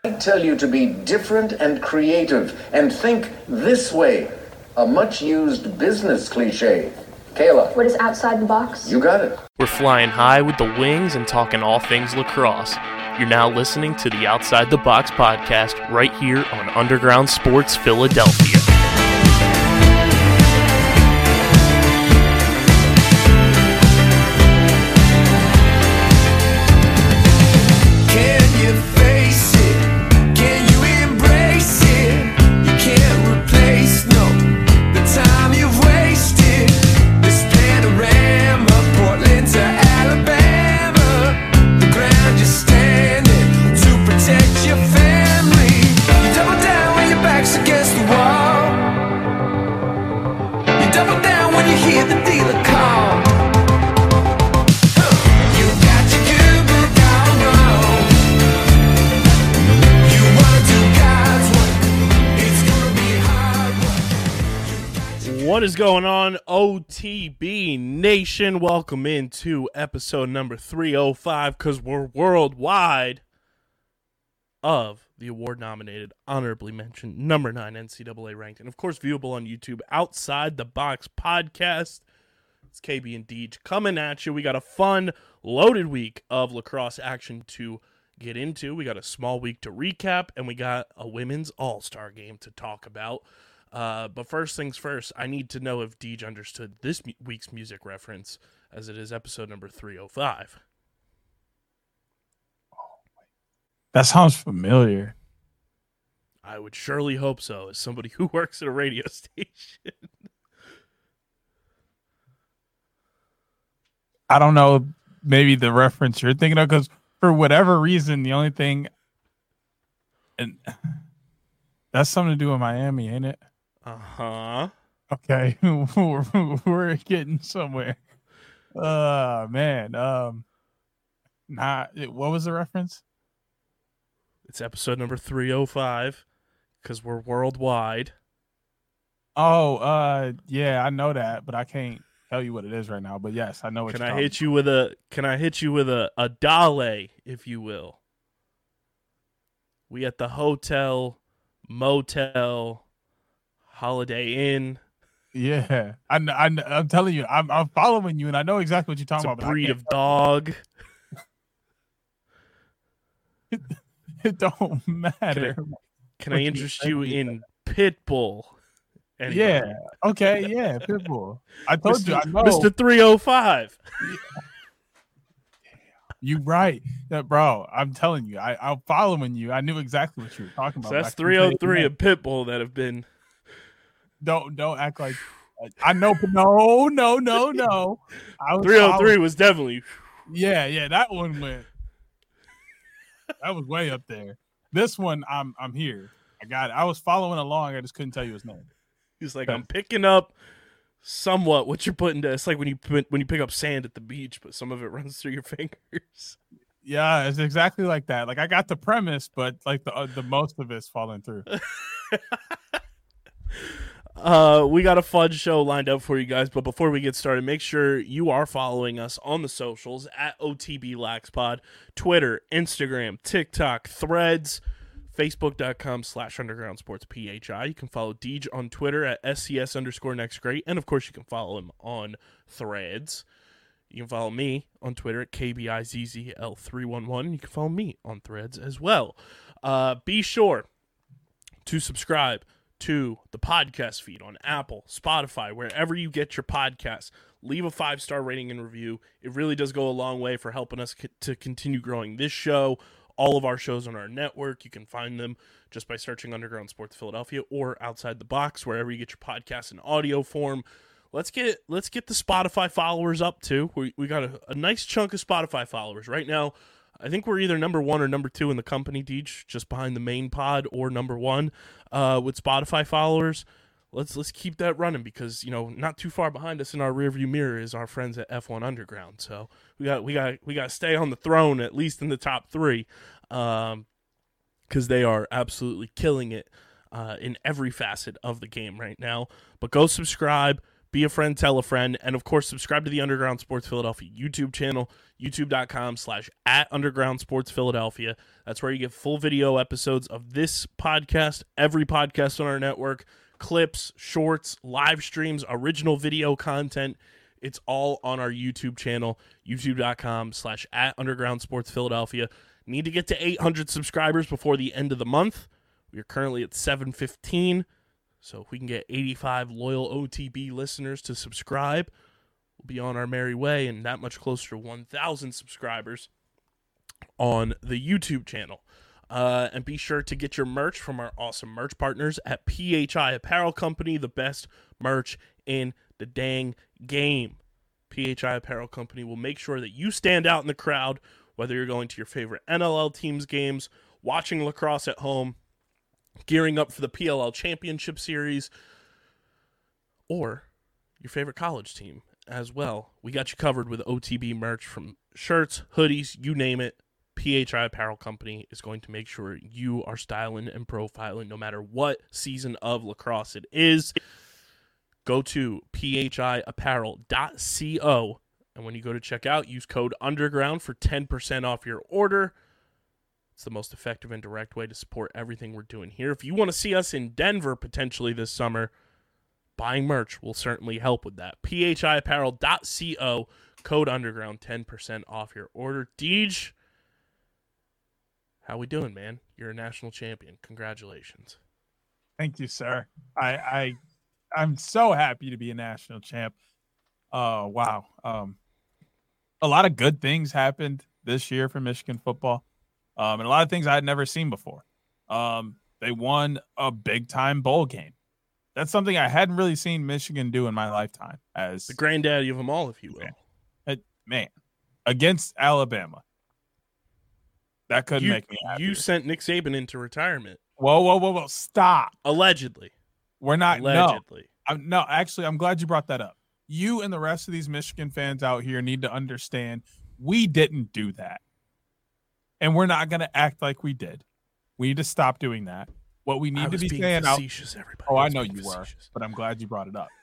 tell you to be different and creative and think this way. A much-used business cliche. Kayla. What is outside the box? You got it. We're flying high with the wings and talking all things lacrosse. You're now listening to the Outside the Box podcast right here on Underground Sports Philadelphia. What is going on, OTB Nation? Welcome into episode number 305, because we're worldwide, of the award-nominated, honorably mentioned, number 9 NCAA ranked, and of course viewable on YouTube, Outside the Box podcast. It's KB and Deej coming at you. We got a fun, loaded week of lacrosse action to get into. We got a small week to recap, and we got a women's all-star game to talk about. But first things first, I need to know if Deej understood this week's music reference, as it is episode number 305. That sounds familiar. I would surely hope so, as somebody who works at a radio station. I don't know, maybe the reference you're thinking of, because for whatever reason, the only thing, and that's something to do with Miami, ain't it? Uh-huh. Okay, we're getting somewhere. Man. What was the reference? It's episode number 305, because we're worldwide. Oh, yeah, I know that, but I can't tell you what it is right now. But yes, I know what Can I hit you with a dale, if you will? We at the hotel, motel, Holiday Inn. Yeah, I'm telling you, I'm following you, and I know exactly what you're talking about. It's a breed of dog. It don't matter. Can I interest you in Pitbull? Anybody? Yeah. Okay. Yeah. Pitbull. I told you. I know. Mr. 305. You right, bro. I'm telling you. I'm following you. I knew exactly what you were talking about. So that's 303 of Pitbull that have been. Don't act like I know. No. 303 was definitely. Yeah. That one went. That was way up there. This one, I'm here. I got it. I was following along. I just couldn't tell you his name. He's like, I'm picking up somewhat what you're putting down. It's like when you pick up sand at the beach, but some of it runs through your fingers. Yeah, it's exactly like that. Like, I got the premise, but like the most of it's falling through. We got a fun show lined up for you guys, but before we get started, make sure you are following us on the socials at OTBLaxPod, Twitter, Instagram, TikTok, Threads, Facebook.com/UndergroundSportsPHI. You can follow Deej on Twitter at SCS_NextGreat, and of course you can follow him on Threads. You can follow me on Twitter at KBIZZL311. You can follow me on Threads as well. Be sure to subscribe to the podcast feed on Apple, Spotify, wherever you get your podcasts. Leave a 5-star rating and review. It really does go a long way for helping us to continue growing this show. All of our shows on our network, you can find them just by searching Underground Sports Philadelphia or Outside the Box, wherever you get your podcasts in audio form. Let's get the Spotify followers up too. We got a nice chunk of Spotify followers right now. I think we're either number 1 or number 2 in the company, Deej, just behind the main pod, or number 1 with Spotify followers. Let's keep that running, because not too far behind us in our rearview mirror is our friends at F1 Underground. So we got to stay on the throne, at least in the top 3, because they are absolutely killing it in every facet of the game right now. But go subscribe. Be a friend, tell a friend, and of course, subscribe to the Underground Sports Philadelphia YouTube channel, youtube.com/@UndergroundSportsPhiladelphia. That's where you get full video episodes of this podcast, every podcast on our network, clips, shorts, live streams, original video content. It's all on our YouTube channel, youtube.com/@UndergroundSportsPhiladelphia. Need to get to 800 subscribers before the end of the month. We are currently at 715. So if we can get 85 loyal OTB listeners to subscribe, we'll be on our merry way and that much closer to 1,000 subscribers on the YouTube channel. And be sure to get your merch from our awesome merch partners at PHI Apparel Company, the best merch in the dang game. PHI Apparel Company will make sure that you stand out in the crowd, whether you're going to your favorite NLL teams games, watching lacrosse at home, gearing up for the PLL Championship Series, or your favorite college team as well. We got you covered with OTB merch from shirts, hoodies, you name it. PHI Apparel Company is going to make sure you are styling and profiling no matter what season of lacrosse it is. Go to phiapparel.co, and when you go to checkout, use code UNDERGROUND for 10% off your order. It's the most effective and direct way to support everything we're doing here. If you want to see us in Denver potentially this summer, buying merch will certainly help with that. phiapparel.co, code UNDERGROUND, 10% off your order. Deej, how we doing, man? You're a national champion. Congratulations. Thank you, sir. I'm so happy to be a national champ. Wow. A lot of good things happened this year for Michigan football. And a lot of things I had never seen before. They won a big-time bowl game. That's something I hadn't really seen Michigan do in my lifetime. As the granddaddy of them all, if you will. Man, against Alabama. That couldn't make me happy. You sent Nick Saban into retirement. Whoa. Stop. Allegedly. We're not. Allegedly. No, actually, I'm glad you brought that up. You and the rest of these Michigan fans out here need to understand we didn't do that. And we're not going to act like we did. We need to stop doing that. What we need to be saying out. Oh, I know you were, but I'm glad you brought it up.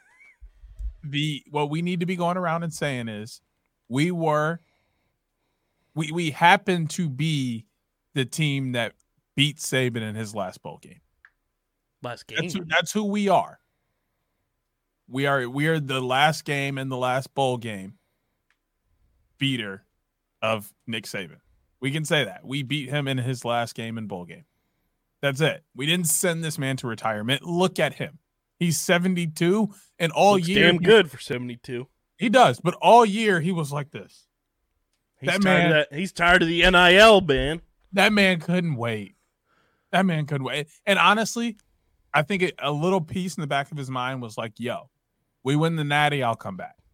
What we need to be going around and saying is we happen to be the team that beat Saban in his last bowl game. Last game. That's who we are. We are the last game and the last bowl game beater of Nick Saban. We can say that. We beat him in his last game and bowl game. That's it. We didn't send this man to retirement. Look at him. He's 72, and all Looks year damn good for 72. He does, but all year he was like this. He's tired of the NIL ban. That man couldn't wait. And honestly, I think a little piece in the back of his mind was like, yo, we win the Natty, I'll come back.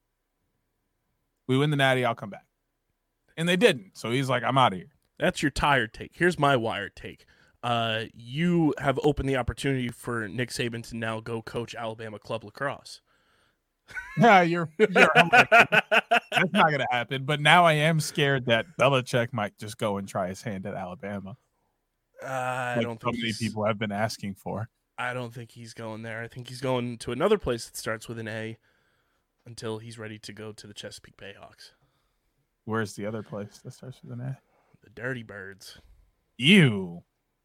And they didn't. So he's like, I'm out of here. That's your tired take. Here's my wired take. You have opened the opportunity for Nick Saban to now go coach Alabama club lacrosse. Yeah, you're that's not going to happen. But now I am scared that Belichick might just go and try his hand at Alabama. I don't think so many people have been asking for. I don't think he's going there. I think he's going to another place that starts with an A until he's ready to go to the Chesapeake Bayhawks. Where's the other place that starts with an A? The Dirty Birds. Ew.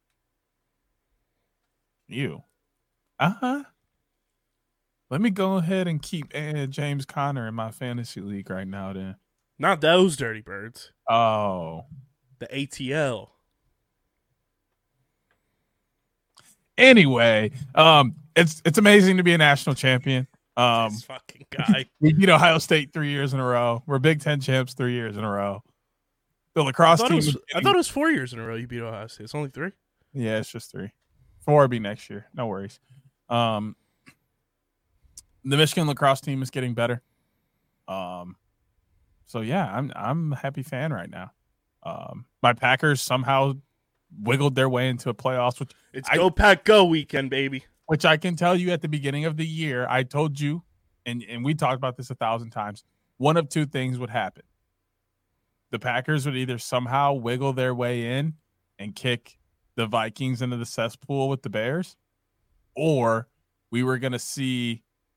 Let me go ahead and keep James Conner in my fantasy league right now then. Not those Dirty Birds. Oh. The ATL. Anyway, it's amazing to be a national champion. This fucking guy. We beat Ohio State 3 years in a row. We're Big Ten champs 3 years in a row. The lacrosse team. I thought it was 4 years in a row you beat Ohio State. It's only 3. Yeah, it's just 3. 4 will be next year. No worries. The Michigan lacrosse team is getting better. So yeah, I'm a happy fan right now. My Packers somehow wiggled their way into a playoffs. It's Go Pack Go weekend, baby. Which I can tell you at the beginning of the year, I told you, and we talked about this 1,000 times, one of two things would happen. The Packers would either somehow wiggle their way in and kick the Vikings into the cesspool with the Bears, or we were going to see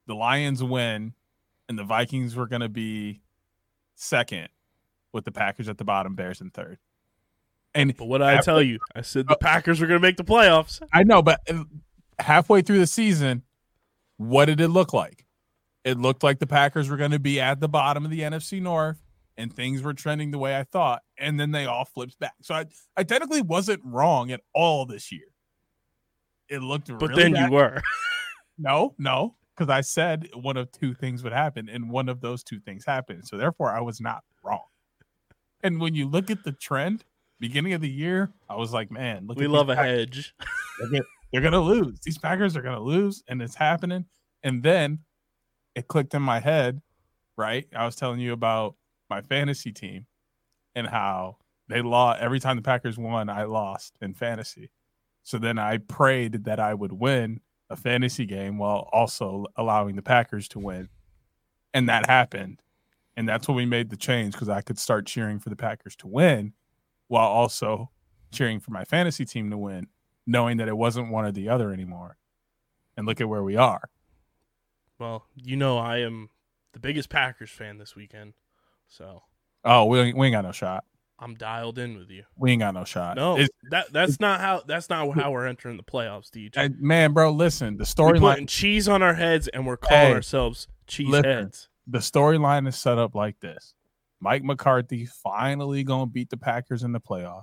the Lions win and the Vikings were going to be second with the Packers at the bottom, Bears in third. And But what did I tell you? I said the Packers were going to make the playoffs. I know, but halfway through the season, what did it look like? It looked like the Packers were going to be at the bottom of the NFC North, and things were trending the way I thought, and then they all flipped back. So I technically wasn't wrong at all this year. It looked But really then bad. you were. No, because I said one of two things would happen, and one of those two things happened. So therefore, I was not wrong. And when you look at the trend, beginning of the year, I was like, man, We love a hedge. They're going to lose. These Packers are going to lose, and it's happening. And then it clicked in my head, right? I was telling you about my fantasy team and how they lost. Every time the Packers won, I lost in fantasy. So then I prayed that I would win a fantasy game while also allowing the Packers to win. And that happened. And that's when we made the change, because I could start cheering for the Packers to win while also cheering for my fantasy team to win, knowing that it wasn't one or the other anymore. And look at where we are. Well, you know I am the biggest Packers fan this weekend, so Oh, we ain't got no shot. I'm dialed in with you. We ain't got no shot. No, that's not how we're entering the playoffs, DJ. Man, bro, listen. The We're storyline. putting cheese on our heads, and we're calling Hey, ourselves cheese listen. heads. The storyline is set up like this: Mike McCarthy finally gonna beat the Packers in the playoffs.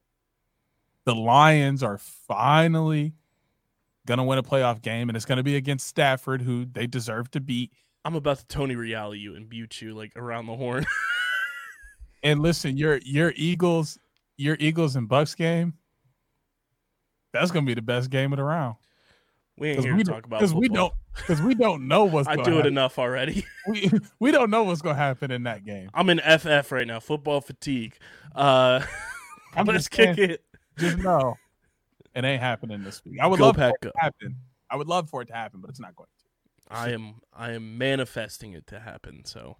The Lions are finally gonna win a playoff game, and it's gonna be against Stafford, who they deserve to beat. I'm about to Tony Reale you and butte you like around the horn. And listen, your Eagles and Bucks game, that's gonna be the best game of the round. We ain't here to talk about football. Because we don't know what's I going do to it happen. enough already. We don't know what's going to happen in that game. I'm in FF right now, football fatigue. I'm Let's just kick saying, it. Just know it ain't happening this week. I would Go love Pack, for it go. to happen. I would love for it to happen, but it's not going to. I am manifesting it to happen. So,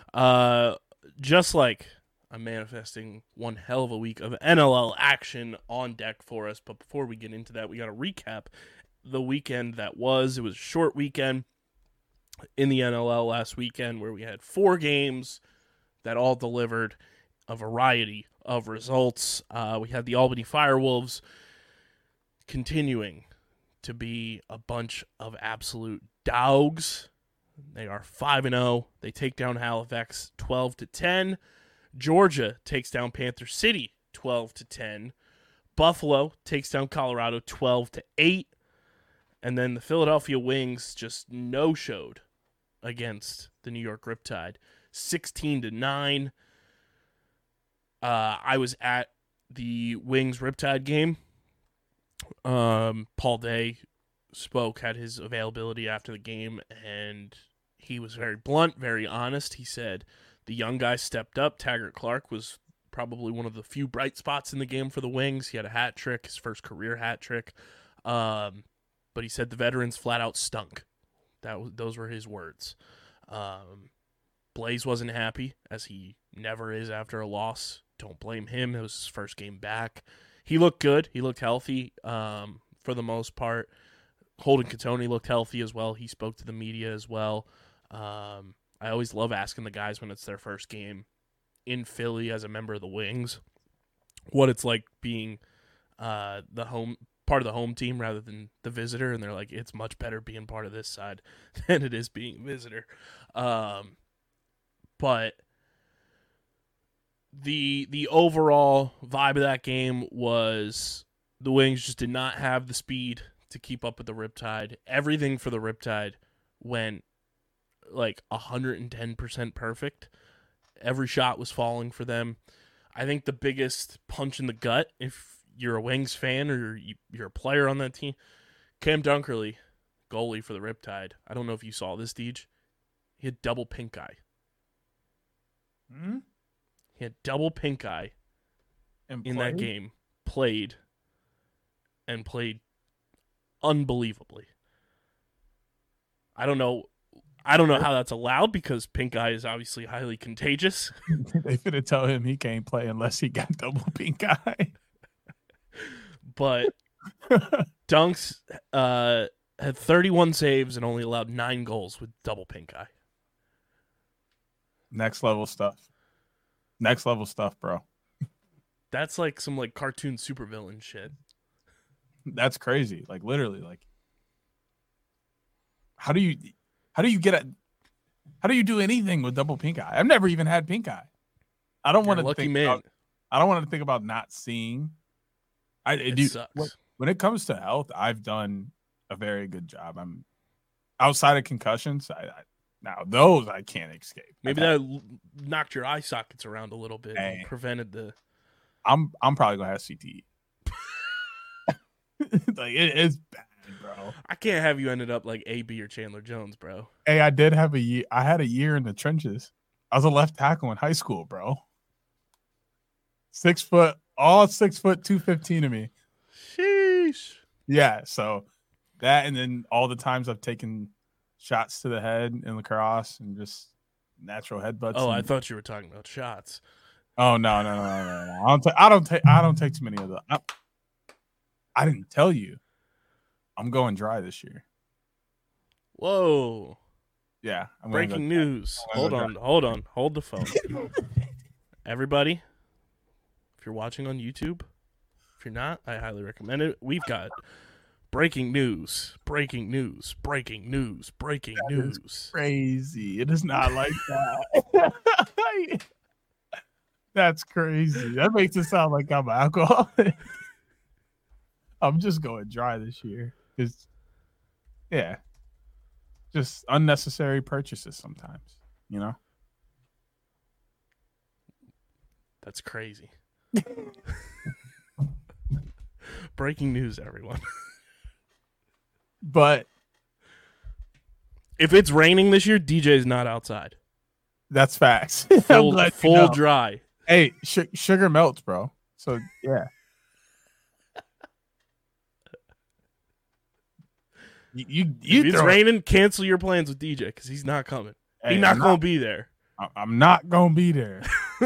just like I'm manifesting one hell of a week of NLL action on deck for us. But before we get into that, we got to recap the weekend that was. It was a short weekend in the NLL last weekend where we had 4 games that all delivered a variety of results. We had the Albany Firewolves continuing to be a bunch of absolute dogs. They are 5-0. They take down Halifax 12-10. Georgia takes down Panther City 12-10. Buffalo takes down Colorado 12-8. And then the Philadelphia Wings just no-showed against the New York Riptide 16-9. I was at the Wings Riptide game. Paul Day had his availability after the game, and he was very blunt, very honest. He said the young guys stepped up. Taggart Clark was probably one of the few bright spots in the game for the Wings. He had a hat trick, his first career hat trick. But he said the veterans flat out stunk. Those were his words. Blaze wasn't happy, as he never is after a loss. Don't blame him. It was his first game back. He looked good. He looked healthy for the most part. Holden Catoni looked healthy as well. He spoke to the media as well. I always love asking the guys when it's their first game in Philly as a member of the Wings what it's like being the home part of the home team rather than the visitor, and they're like, it's much better being part of this side than it is being a visitor. But the overall vibe of that game was the Wings just did not have the speed to keep up with the Riptide. Everything for the Riptide went like 110% perfect. Every shot was falling for them. I think the biggest punch in the gut, if you're a Wings fan or you're a player on that team, Cam Dunkerley, goalie for the Riptide. I don't know if you saw this, Deej. He had double pink eye. He had double pink eye in that game. Played unbelievably. I don't know how that's allowed because pink eye is obviously highly contagious. They finna tell him he can't play unless he got double pink eye. But Dunks had 31 saves and only allowed 9 goals with double pink eye. Next level stuff. Next level stuff, bro. That's like some like cartoon supervillain shit. That's crazy. Like literally, like how do you do anything with double pink eye? I've never even had pink eye. I don't want to lucky think man. I don't want to think about not seeing. It sucks. When it comes to health, I've done a very good job. I'm outside of concussions. Now those I can't escape. Maybe that knocked your eye sockets around a little bit and prevented the. I'm probably gonna have CTE. Like it is bad, bro. I can't have you ended up like AB or Chandler Jones, bro. Hey, I did have a year. I had a year in the trenches. I was a left tackle in high school, bro. 6 foot, all 6 foot, 215 of me. Sheesh. Yeah, so that, and then all the times I've taken shots to the head in lacrosse and just natural headbutts. Oh, I thought you were talking about shots. Oh no. I don't take too many of those. I didn't tell you. I'm going dry this year. Whoa. Yeah. Breaking news. Hold on. Hold the phone. Everybody, if you're watching on YouTube, if you're not, I highly recommend it. We've got breaking news. Crazy. It is not like that. That's crazy. That makes it sound like I'm alcoholic. I'm just going dry this year. Yeah. Just unnecessary purchases sometimes, you know? That's crazy. Breaking news, everyone. But if it's raining this year, DJ's not outside. That's facts. Full dry. Hey, sugar melts, bro. So, yeah. If it's raining, cancel your plans with DJ because he's not coming. Hey, he's not going to be there. I'm not going to be there.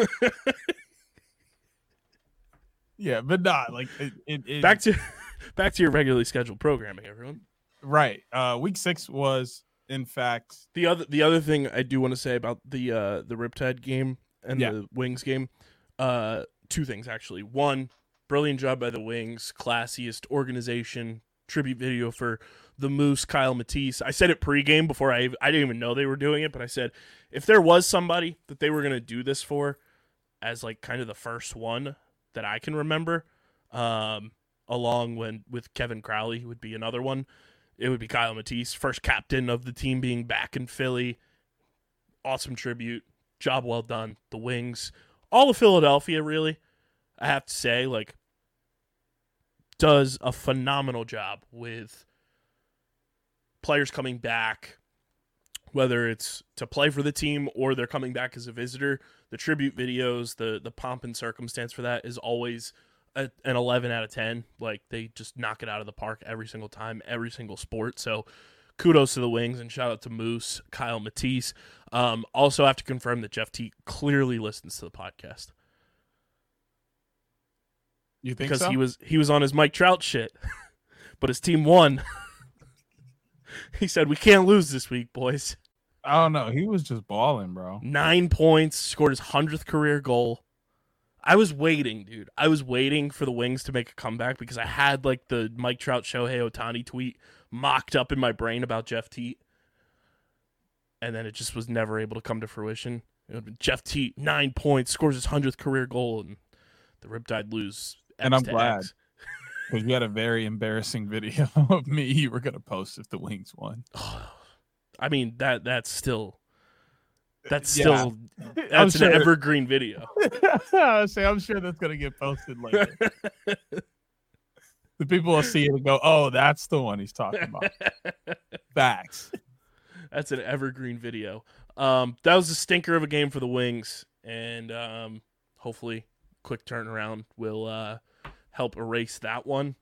Yeah, but not like it back to your regularly scheduled programming, everyone. Right. Week 6 was, in fact, the other thing I do want to say about the Riptide game and the Wings game. 2 things actually. 1, brilliant job by the Wings, classiest organization. Tribute video for the Moose, Kyle Matisse. I said it pregame before I didn't even know they were doing it, but I said if there was somebody that they were going to do this for as like kind of the first one that I can remember, along with Kevin Crowley would be another one, it would be Kyle Matisse, first captain of the team being back in Philly. Awesome tribute. Job well done. The Wings. All of Philadelphia, really, I have to say, like, does a phenomenal job with players coming back, whether it's to play for the team or they're coming back as a visitor. The tribute videos, the pomp and circumstance for that is always an 11 out of 10. Like, they just knock it out of the park every single time, every single sport. So kudos to the Wings and shout out to Moose, Kyle Matisse. Also have to confirm that Jeff Teat clearly listens to the podcast. You think because so? he was on his Mike Trout shit, but his team won. He said, "We can't lose this week, boys." I don't know. He was just balling, bro. 9 points, scored his 100th career goal. I was waiting, dude. I was waiting for the Wings to make a comeback because I had like the Mike Trout Shohei Ohtani tweet mocked up in my brain about Jeff Teat, and then it just was never able to come to fruition. It would have been Jeff Teat, 9 points, scores his 100th career goal, and the Riptide lose. And I'm glad because we had a very embarrassing video of me you were gonna post if the Wings won. I mean that's still an evergreen video. I'm sure that's gonna get posted later. The people will see it and go, "Oh, that's the one he's talking about." Facts. That's an evergreen video. That was a stinker of a game for the Wings, and hopefully, quick turnaround will help erase that one.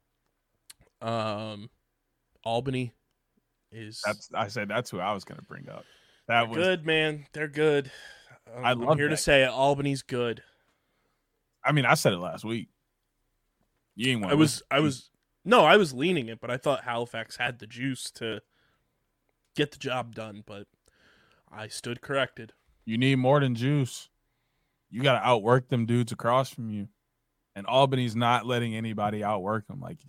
Albany is. That's who I was going to bring up. That was good, man. They're good. I'm here to say Albany's good. I mean, I said it last week. You ain't want. No, I was leaning it, but I thought Halifax had the juice to get the job done, but I stood corrected. You need more than juice. You got to outwork them dudes across from you. And Albany's not letting anybody outwork them. Like,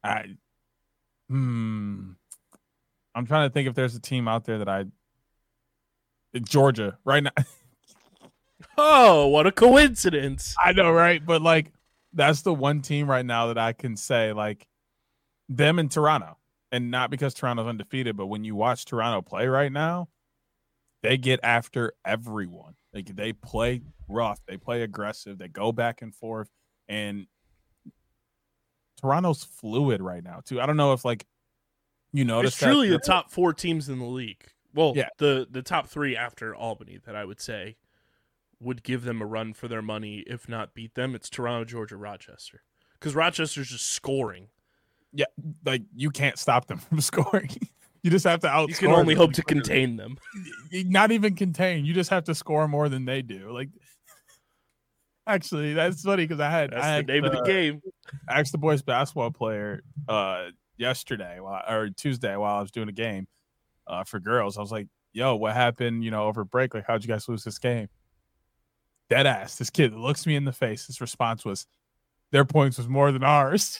I'm trying to think if there's a team out there that Georgia right now. Oh, what a coincidence. I know, right? But like, that's the one team right now that I can say, like, them and Toronto. And not because Toronto's undefeated, but when you watch Toronto play right now, they get after everyone. Like, they play rough, they play aggressive, they go back and forth. And Toronto's fluid right now, too. I don't know if, like, you notice it's truly the top 4 teams in the league. Well, yeah. the top 3 after Albany that I would say would give them a run for their money, if not beat them. It's Toronto, Georgia, Rochester. Because Rochester's just scoring. Yeah, like, you can't stop them from scoring. You just have to outscore. You can only hope to contain them. Not even contain. You just have to score more than they do. Like, actually, that's funny because That's the name of the game. I asked the boys basketball player yesterday or Tuesday while I was doing a game for girls. I was like, "Yo, what happened? Over break? Like, how'd you guys lose this game?" Dead ass. This kid looks me in the face. His response was, "Their points was more than ours."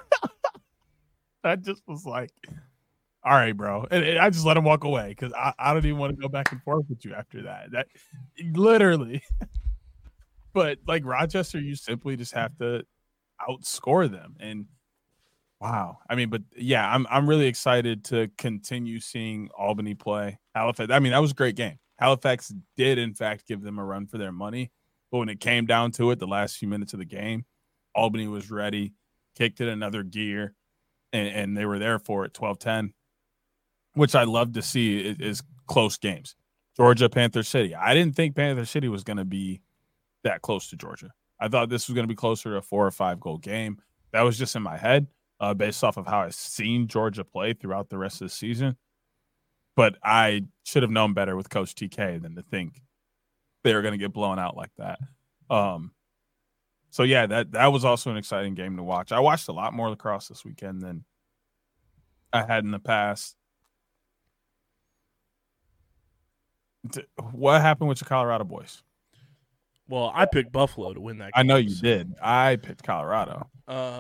I just was like, all right, bro. And I just let him walk away because I don't even want to go back and forth with you after that. That literally. But like Rochester, you simply just have to outscore them. And wow. I mean, but yeah, I'm really excited to continue seeing Albany play. Halifax. I mean, that was a great game. Halifax did in fact give them a run for their money. But when it came down to it, the last few minutes of the game, Albany was ready, kicked it another gear. And they were there for it, 12-10, which I love to see is close games. Georgia, Panther City. I didn't think Panther City was going to be that close to Georgia. I thought this was going to be closer to a 4 or 5 goal game. That was just in my head based off of how I've seen Georgia play throughout the rest of the season. But I should have known better with Coach TK than to think they were going to get blown out like that. So, yeah, that was also an exciting game to watch. I watched a lot more lacrosse this weekend than I had in the past. What happened with your Colorado boys? Well, I picked Buffalo to win that game. I know you did. I picked Colorado.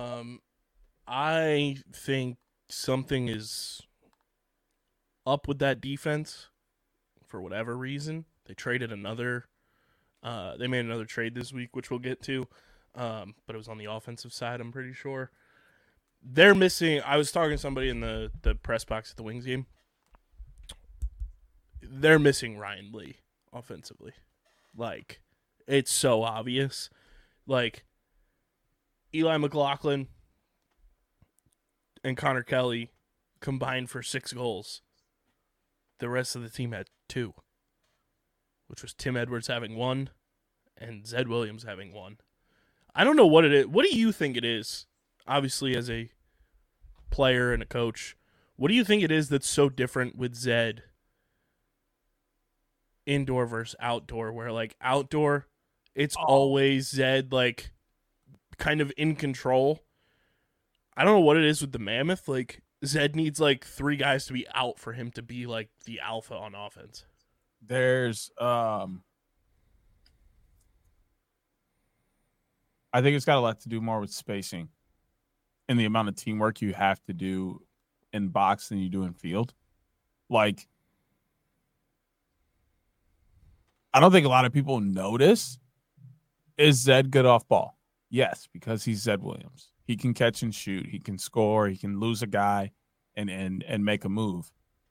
I think something is up with that defense for whatever reason. They traded they made another trade this week, which we'll get to. But it was on the offensive side, I'm pretty sure. They're missing. I was talking to somebody in the press box at the Wings game. They're missing Ryan Lee offensively. Like, it's so obvious. Like, Eli McLaughlin and Connor Kelly combined for 6 goals. The rest of the team had 2, which was Tim Edwards having 1 and Zed Williams having 1. I don't know what it is. What do you think it is? Obviously, as a player and a coach, what do you think it is that's so different with Zed indoor versus outdoor? Where, like, outdoor, it's always Zed, like, kind of in control. I don't know what it is with the Mammoth. Like, Zed needs, like, 3 guys to be out for him to be, like, the alpha on offense. There's I think it's got a lot to do more with spacing and the amount of teamwork you have to do in box than you do in field. Like, I don't think a lot of people notice, is Zed good off ball? Yes, because he's Zed Williams. He can catch and shoot. He can score. He can lose a guy and make a move,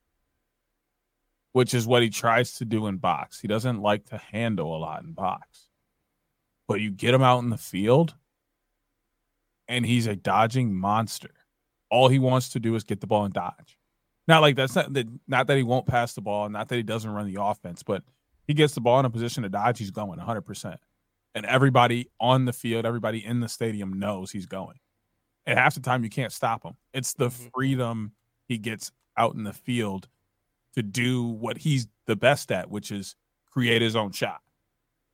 which is what he tries to do in box. He doesn't like to handle a lot in box. But you get him out in the field, and he's a dodging monster. All he wants to do is get the ball and dodge. Not like that's not that he won't pass the ball, not that he doesn't run the offense, but he gets the ball in a position to dodge, he's going 100%. And everybody on the field, everybody in the stadium knows he's going. And half the time you can't stop him. It's the freedom he gets out in the field to do what he's the best at, which is create his own shot.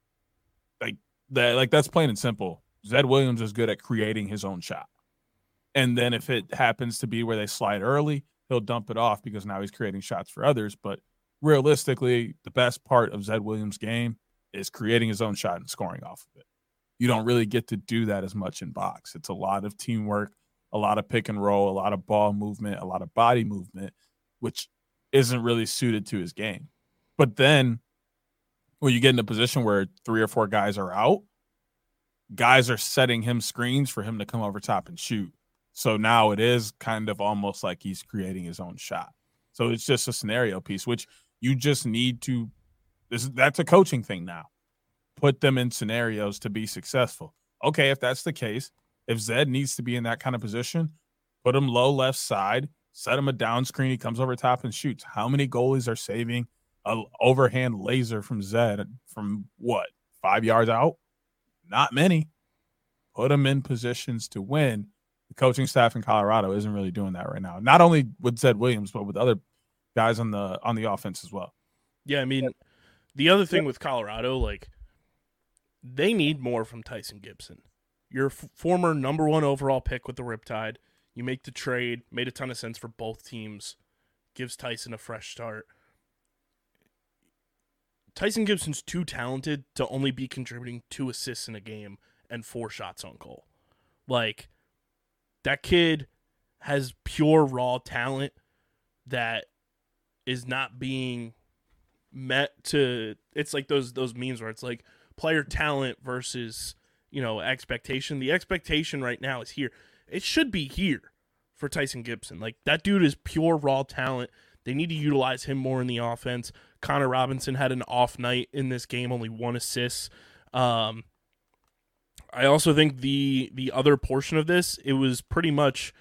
Like that's plain and simple. Zed Williams is good at creating his own shot. And then if it happens to be where they slide early, he'll dump it off because now he's creating shots for others. But realistically, the best part of Zed Williams' game is creating his own shot and scoring off of it. You don't really get to do that as much in box. It's a lot of teamwork, a lot of pick and roll, a lot of ball movement, a lot of body movement, which isn't really suited to his game. But then when you get in a position where 3 or 4 guys are out, guys are setting him screens for him to come over top and shoot. So now it is kind of almost like he's creating his own shot. So it's just a scenario piece, which you just need to that's a coaching thing now. Put them in scenarios to be successful. Okay, if that's the case, if Zed needs to be in that kind of position, put him low left side, set him a down screen, he comes over top and shoots. How many goalies are saving an overhand laser from Zed from 5 yards out? Not many. Put him in positions to win. The coaching staff in Colorado isn't really doing that right now. Not only with Zed Williams, but with other guys on the offense as well. Yeah, I mean, the other thing with Colorado, like, they need more from Tyson Gibson. Your former number 1 overall pick with the Riptide. You make the trade, made a ton of sense for both teams. Gives Tyson a fresh start. Tyson Gibson's too talented to only be contributing 2 assists in a game and 4 shots on goal. Like, that kid has pure raw talent that is not being met to. It's like those memes where it's like player talent versus, expectation. The expectation right now is here. It should be here for Tyson Gibson. Like, that dude is pure raw talent. They need to utilize him more in the offense. Connor Robinson had an off night in this game, only 1 assist. I also think the other portion of this, it was pretty much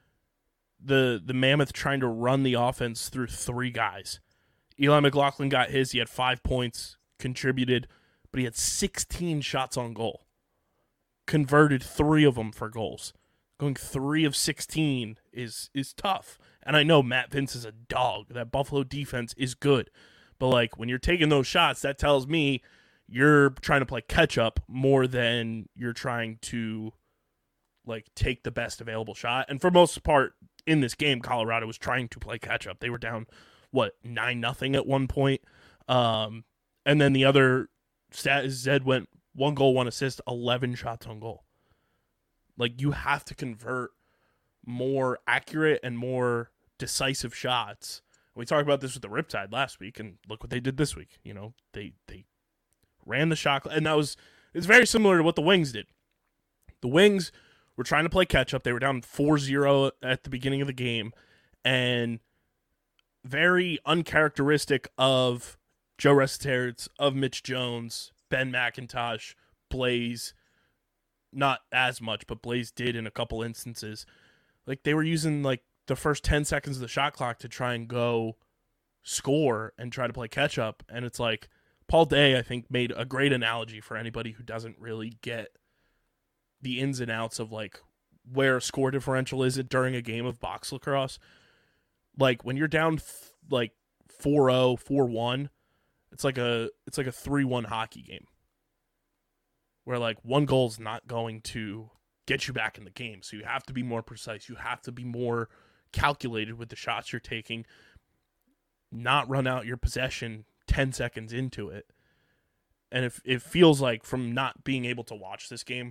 the Mammoth trying to run the offense through 3 guys. Eli McLaughlin got his. He had 5 points, contributed, but he had 16 shots on goal. Converted 3 of them for goals. Going 3 of 16 is tough. And I know Matt Vince is a dog. That Buffalo defense is good. But, like, when you're taking those shots, that tells me you're trying to play catch-up more than you're trying to, like, take the best available shot. And for most part, in this game, Colorado was trying to play catch-up. They were down, 9-0 at one point. And then the other stat is Zed went 1 goal, 1 assist, 11 shots on goal. Like, you have to convert more accurate and more decisive shots. We talked about this with the Riptide last week, and look what they did this week. They ran the shot, and it's very similar to what the Wings did. The Wings were trying to play catch-up. They were down 4-0 at the beginning of the game, and very uncharacteristic of Joe Resetarits, of Mitch Jones, Ben McIntosh, Blaze. Not as much, but Blaze did in a couple instances. Like, they were using, like, the first 10 seconds of the shot clock to try and go score and try to play catch-up, and it's like, Paul Day, I think, made a great analogy for anybody who doesn't really get the ins and outs of, like, where a score differential is during a game of box lacrosse. Like, when you're down, 4-0, 4-1, it's like a 3-1 hockey game where, like, 1 goal's not going to get you back in the game. So you have to be more precise. You have to be more calculated with the shots you're taking, not run out your possession 10 seconds into it. And if it feels like, from not being able to watch this game,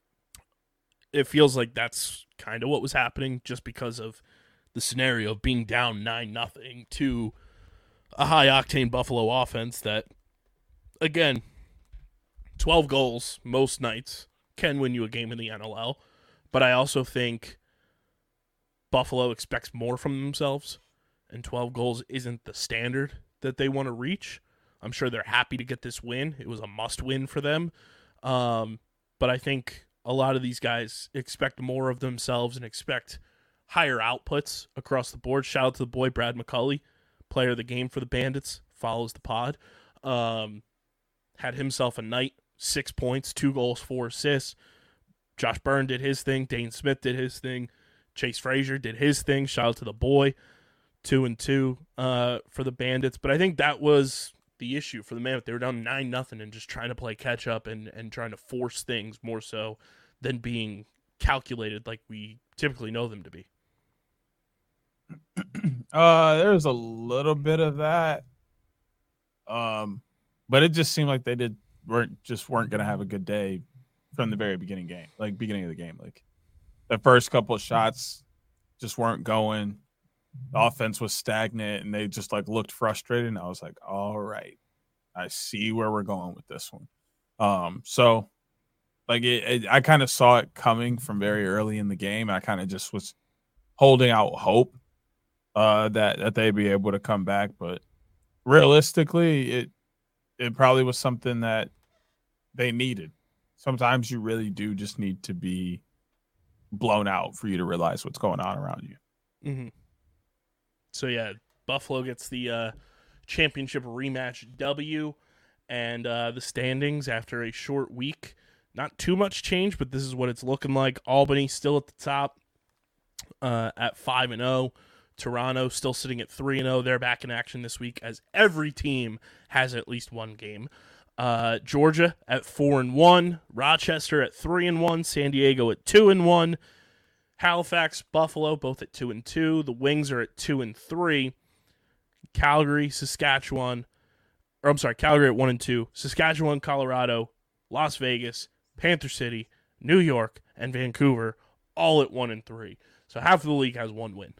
it feels like that's kind of what was happening, just because of the scenario of being down 9-0 to a high-octane Buffalo offense that, again, 12 goals most nights can win you a game in the NLL. But I also think Buffalo expects more from themselves, and 12 goals isn't the standard that they want to reach. I'm sure they're happy to get this win. It was a must-win for them. But I think a lot of these guys expect more of themselves and expect higher outputs across the board. Shout out to the boy Brad McCulley, player of the game for the Bandits, follows the pod. Had himself a night, 6 points, 2 goals, 4 assists. Josh Byrne did his thing. Dane Smith did his thing. Chase Frazier did his thing. Shout out to the boy, 2-2 for the Bandits. But I think that was the issue for the Mammoth. They were down 9-0 and just trying to play catch up and trying to force things more so than being calculated like we typically know them to be. There's a little bit of that. But it just seemed like they weren't going to have a good day from the very beginning of the game. Like the first couple of shots just weren't going. The offense was stagnant, and they just like looked frustrated. And I was like, all right, I see where we're going with this one. So like I kind of saw it coming from very early in the game. And I kind of just was holding out hope that they'd be able to come back. But realistically, it probably was something that they needed. Sometimes you really do just need to be blown out for you to realize what's going on around you. Mm-hmm. So, yeah, Buffalo gets the championship rematch W, and the standings after a short week. Not too much change, but this is what it's looking like. Albany still at the top at 5-0. Toronto still sitting at 3-0. They're back in action this week, as every team has at least one game. Georgia at 4-1. Rochester at 3-1. San Diego at 2-1. Halifax, Buffalo, both at 2-2. The Wings are at 2-3. Calgary, Saskatchewan, Calgary at 1-2. Saskatchewan, Colorado, Las Vegas, Panther City, New York, and Vancouver, all at 1-3. So half of the league has one win.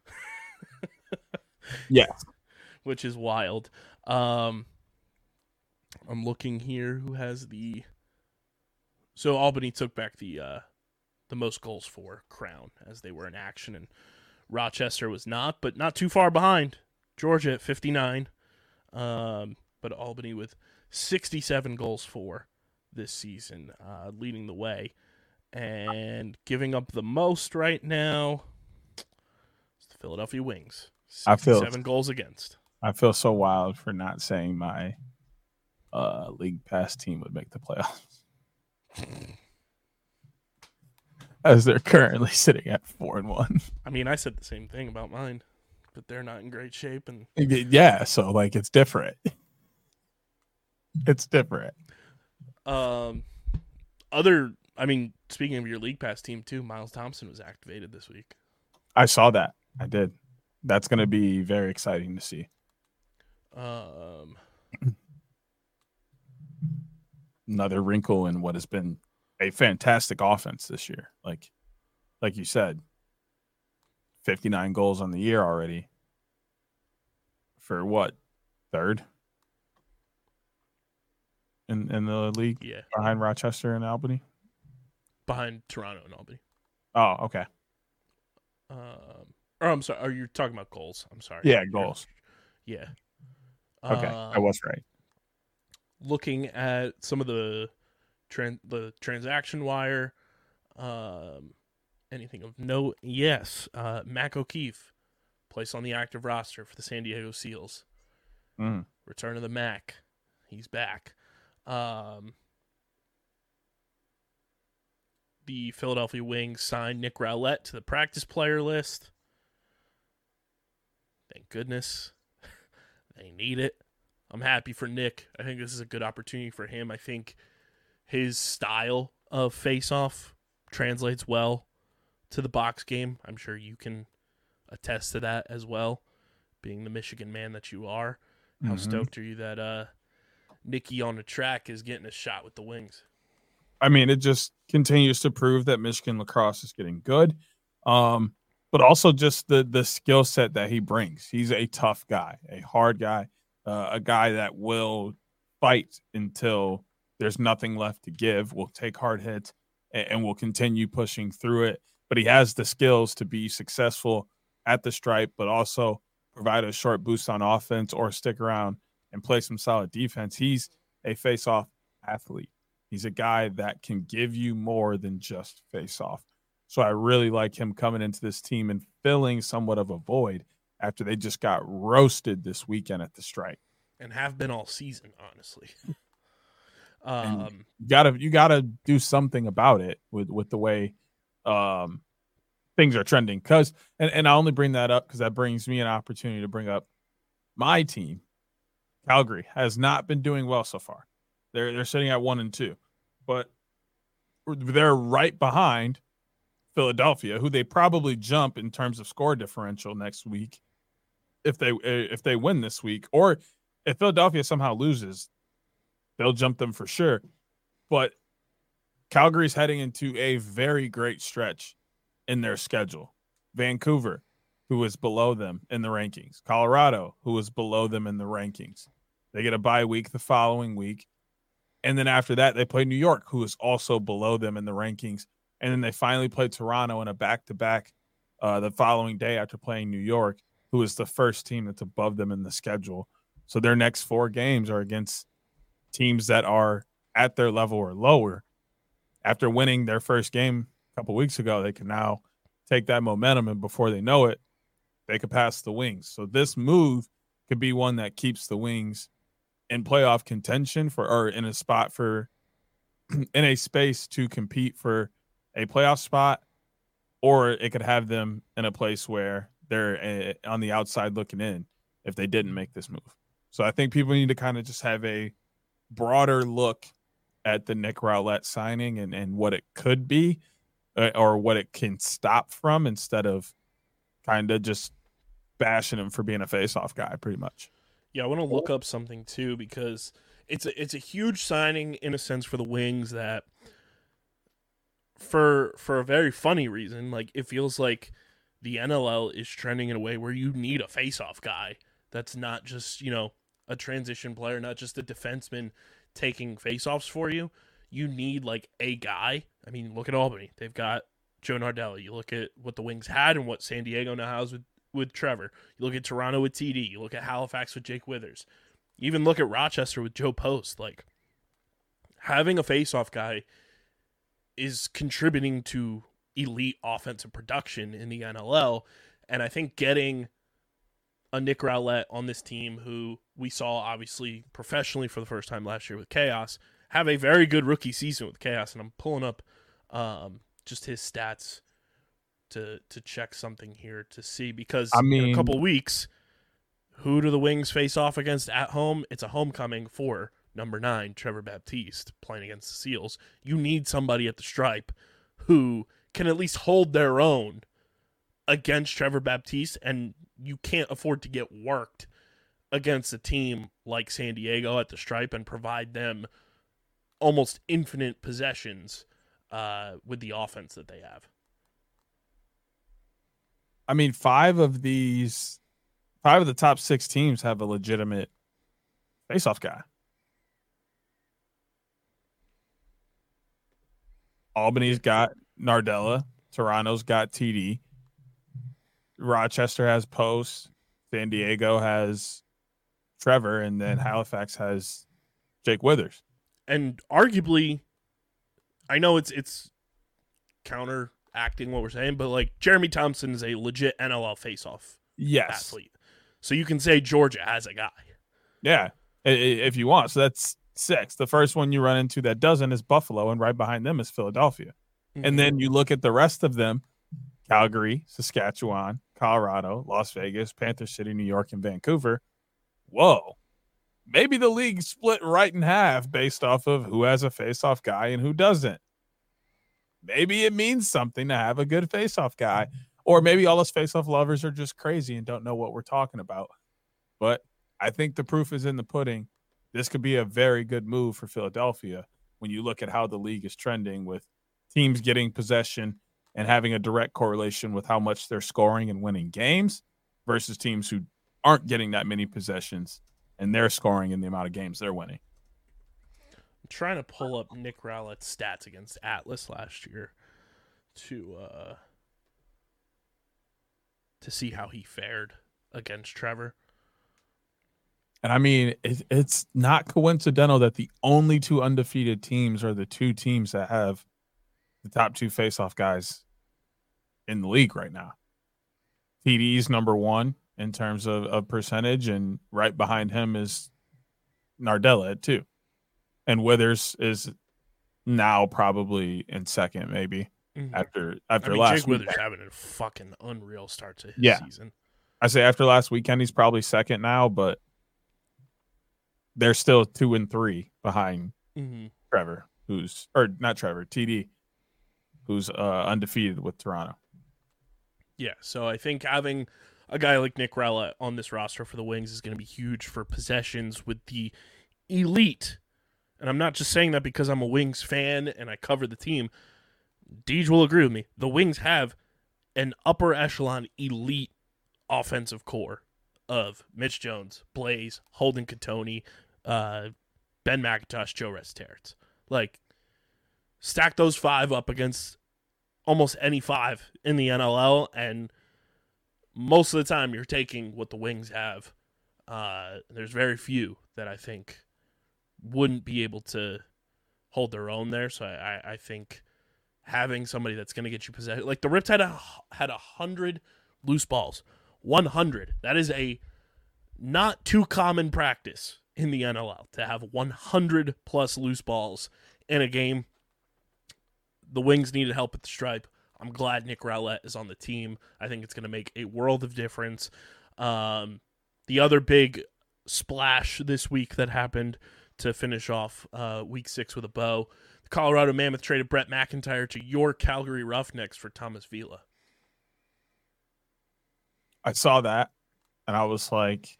Yes, which is wild. I'm looking here. Who has So Albany took back the most goals for crown as they were in action, and Rochester was not, but not too far behind. Georgia at 59, but Albany with 67 goals for this season, leading the way, and giving up the most right now. It's the Philadelphia Wings. 67 goals against. I feel so wild for not saying my league pass team would make the playoffs. As they're currently sitting at 4-1. I mean, I said the same thing about mine, but they're not in great shape. And yeah, so like it's different. It's different. Speaking of your league pass team too, Miles Thompson was activated this week. I saw that. I did. That's going to be very exciting to see. Another wrinkle in what has been a fantastic offense this year. Like you said, 59 goals on the year already. For what? Third in the league? Yeah. Behind Rochester and Albany? Behind Toronto and Albany. Oh, okay. I'm sorry. Are you talking about goals? I'm sorry. Yeah, goals. Yeah. Okay, I was right. Looking at some of the transaction wire, anything of note? Yes, Mac O'Keefe, placed on the active roster for the San Diego Seals. Return of the Mac, he's back. The Philadelphia Wings signed Nick Rowlett to the practice player list. Thank goodness. They need it. I'm happy for Nick. I think this is a good opportunity for him. I think his style of face-off translates well to the box game. I'm sure you can attest to that as well, being the Michigan man that you are. How stoked are you that Nicky on the track is getting a shot with the Wings? I mean, it just continues to prove that Michigan lacrosse is getting good, but also just the skill set that he brings. He's a tough guy, a hard guy, a guy that will fight until there's nothing left to give, will take hard hits, and will continue pushing through it. But he has the skills to be successful at the stripe, but also provide a short boost on offense or stick around and play some solid defense. He's a face-off athlete. He's a guy that can give you more than just face-off. So I really like him coming into this team and filling somewhat of a void after they just got roasted this weekend at the strike. And have been all season, honestly. You gotta do something about it with the way things are trending. And I only bring that up because that brings me an opportunity to bring up my team. Calgary has not been doing well so far. They're sitting at 1-2, but they're right behind Philadelphia, who they probably jump in terms of score differential next week if they win this week, or if Philadelphia somehow loses, they'll jump them for sure. But Calgary's heading into a very great stretch in their schedule. Vancouver, who is below them in the rankings. Colorado, who is below them in the rankings. They get a bye week the following week. And then after that, they play New York, who is also below them in the rankings. And then they finally play Toronto in a back-to-back the following day after playing New York, who is the first team that's above them in the schedule. So their next 4 games are against teams that are at their level or lower. After winning their first game a couple weeks ago, they can now take that momentum, and before they know it, they could pass the Wings. So this move could be one that keeps the Wings in playoff contention or in a spot for in a space to compete for a playoff spot, or it could have them in a place where they're on the outside looking in if they didn't make this move. So I think people need to kind of just have a broader look at the Nick Rowlett signing and what it could be or what it can stop from, instead of kind of just bashing him for being a face-off guy pretty much. Yeah, I want to look up something too, because it's a huge signing in a sense for the Wings, that for a very funny reason, like it feels like the NLL is trending in a way where you need a face-off guy that's not just, a transition player, not just a defenseman taking face-offs for you. You need like a guy. I mean, look at Albany. They've got Joe Nardelli. You look at what the Wings had and what San Diego now has with Trevor. You look at Toronto with TD. You look at Halifax with Jake Withers. You even look at Rochester with Joe Post. Like, having a face-off guy is contributing to elite offensive production in the NLL. And I think getting a Nick Rowlett on this team, who we saw obviously professionally for the first time last year with Chaos, have a very good rookie season with Chaos. And I'm pulling up just his stats to check something here to see, because in a couple weeks, who do the Wings face off against at home? It's a homecoming for number 9, Trevor Baptiste, playing against the Seals. You need somebody at the stripe who can at least hold their own against Trevor Baptiste, and you can't afford to get worked against a team like San Diego at the stripe and provide them almost infinite possessions with the offense that they have. I mean, 5 of the top 6 teams have a legitimate face-off guy. Albany's got Nardella. Toronto's got TD. Rochester has Post. San Diego has Trevor. And then Halifax has Jake Withers. And arguably, I know it's counteracting what we're saying, but like Jeremy Thompson is a legit NLL face-off athlete. So you can say Georgia has a guy. Yeah, if you want. So that's 6. The first one you run into that doesn't is Buffalo, and right behind them is Philadelphia. Mm-hmm. And then you look at the rest of them: Calgary, Saskatchewan, Colorado, Las Vegas, Panther City, New York, and Vancouver. Whoa. Maybe the league split right in half based off of who has a face-off guy and who doesn't. Maybe it means something to have a good face-off guy. Or maybe all us face-off lovers are just crazy and don't know what we're talking about. But I think the proof is in the pudding. This could be a very good move for Philadelphia when you look at how the league is trending, with teams getting possession and having a direct correlation with how much they're scoring and winning games versus teams who aren't getting that many possessions and they're scoring in the amount of games they're winning. I'm trying to pull up Nick Rowlett's stats against Atlas last year to see how he fared against Trevor. And I mean, it's not coincidental that the only 2 undefeated teams are the 2 teams that have the top 2 faceoff guys in the league right now. TD's number 1 in terms of percentage, and right behind him is Nardella at 2. And Withers is now probably in second, maybe. Mm-hmm. After last Jake Withers having a fucking unreal start to his season. I say after last weekend, he's probably second now, but they're still 2 and 3 behind Trevor, not Trevor, TD. who's undefeated with Toronto. Yeah, so I think having a guy like Nick Rella on this roster for the Wings is going to be huge for possessions with the elite. And I'm not just saying that because I'm a Wings fan and I cover the team. Deej will agree with me. The Wings have an upper echelon elite offensive core of Mitch Jones, Blaze, Holden Cattoni, Ben McIntosh, Joe Resterritz. Like, stack those 5 up against almost any 5 in the NLL, and most of the time you're taking what the Wings have. There's very few that I think wouldn't be able to hold their own there. So I think having somebody that's going to get you possession, like the Rips had 100 loose balls, 100. That is a not too common practice in the NLL to have 100 plus loose balls in a game. The Wings needed help at the stripe. I'm glad Nick Rowlett is on the team. I think it's going to make a world of difference. The other big splash this week that happened to finish off week 6 with a bow, the Colorado Mammoth traded Brett McIntyre to your Calgary Roughnecks for Thomas Vila. I saw that, and I was like,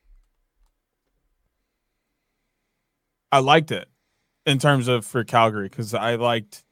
I liked it in terms of for Calgary because I liked.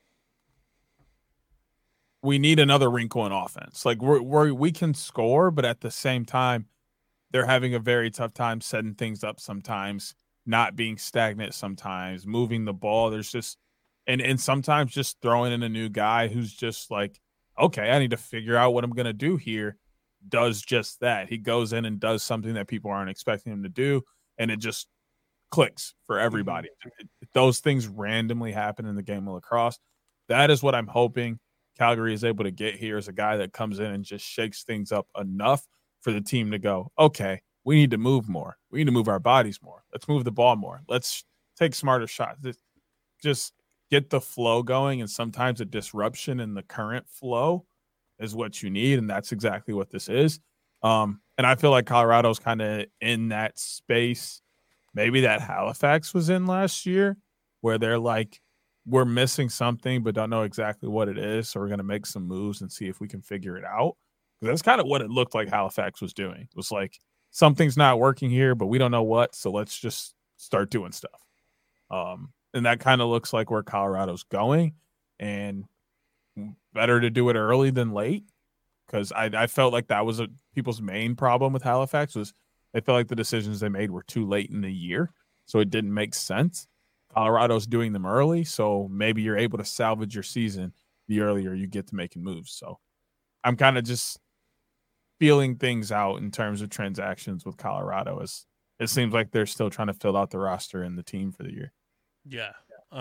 We need another wrinkle in offense. Like we can score, but at the same time, they're having a very tough time setting things up sometimes, not being stagnant sometimes, moving the ball. There's just and sometimes just throwing in a new guy who's just like, okay, I need to figure out what I'm gonna do here. Does just that. He goes in and does something that people aren't expecting him to do, and it just clicks for everybody. Those things randomly happen in the game of lacrosse. That is what I'm hoping Calgary is able to get here, as a guy that comes in and just shakes things up enough for the team to go, okay, we need to move more. We need to move our bodies more. Let's move the ball more. Let's take smarter shots. Just get the flow going, and sometimes a disruption in the current flow is what you need, and that's exactly what this is. And I feel like Colorado's kind of in that space maybe that Halifax was in last year, where they're like, we're missing something but don't know exactly what it is, so we're going to make some moves and see if we can figure it out. Because that's kind of what it looked like Halifax was doing. It was like, something's not working here, but we don't know what, so let's just start doing stuff. And that kind of looks like where Colorado's going, and better to do it early than late, because I felt like that was people's main problem with Halifax was they felt like the decisions they made were too late in the year, so it didn't make sense. Colorado's doing them early, so maybe you're able to salvage your season the earlier you get to making moves. So I'm kind of just feeling things out in terms of transactions with Colorado, as it seems like they're still trying to fill out the roster and the team for the year. Yeah.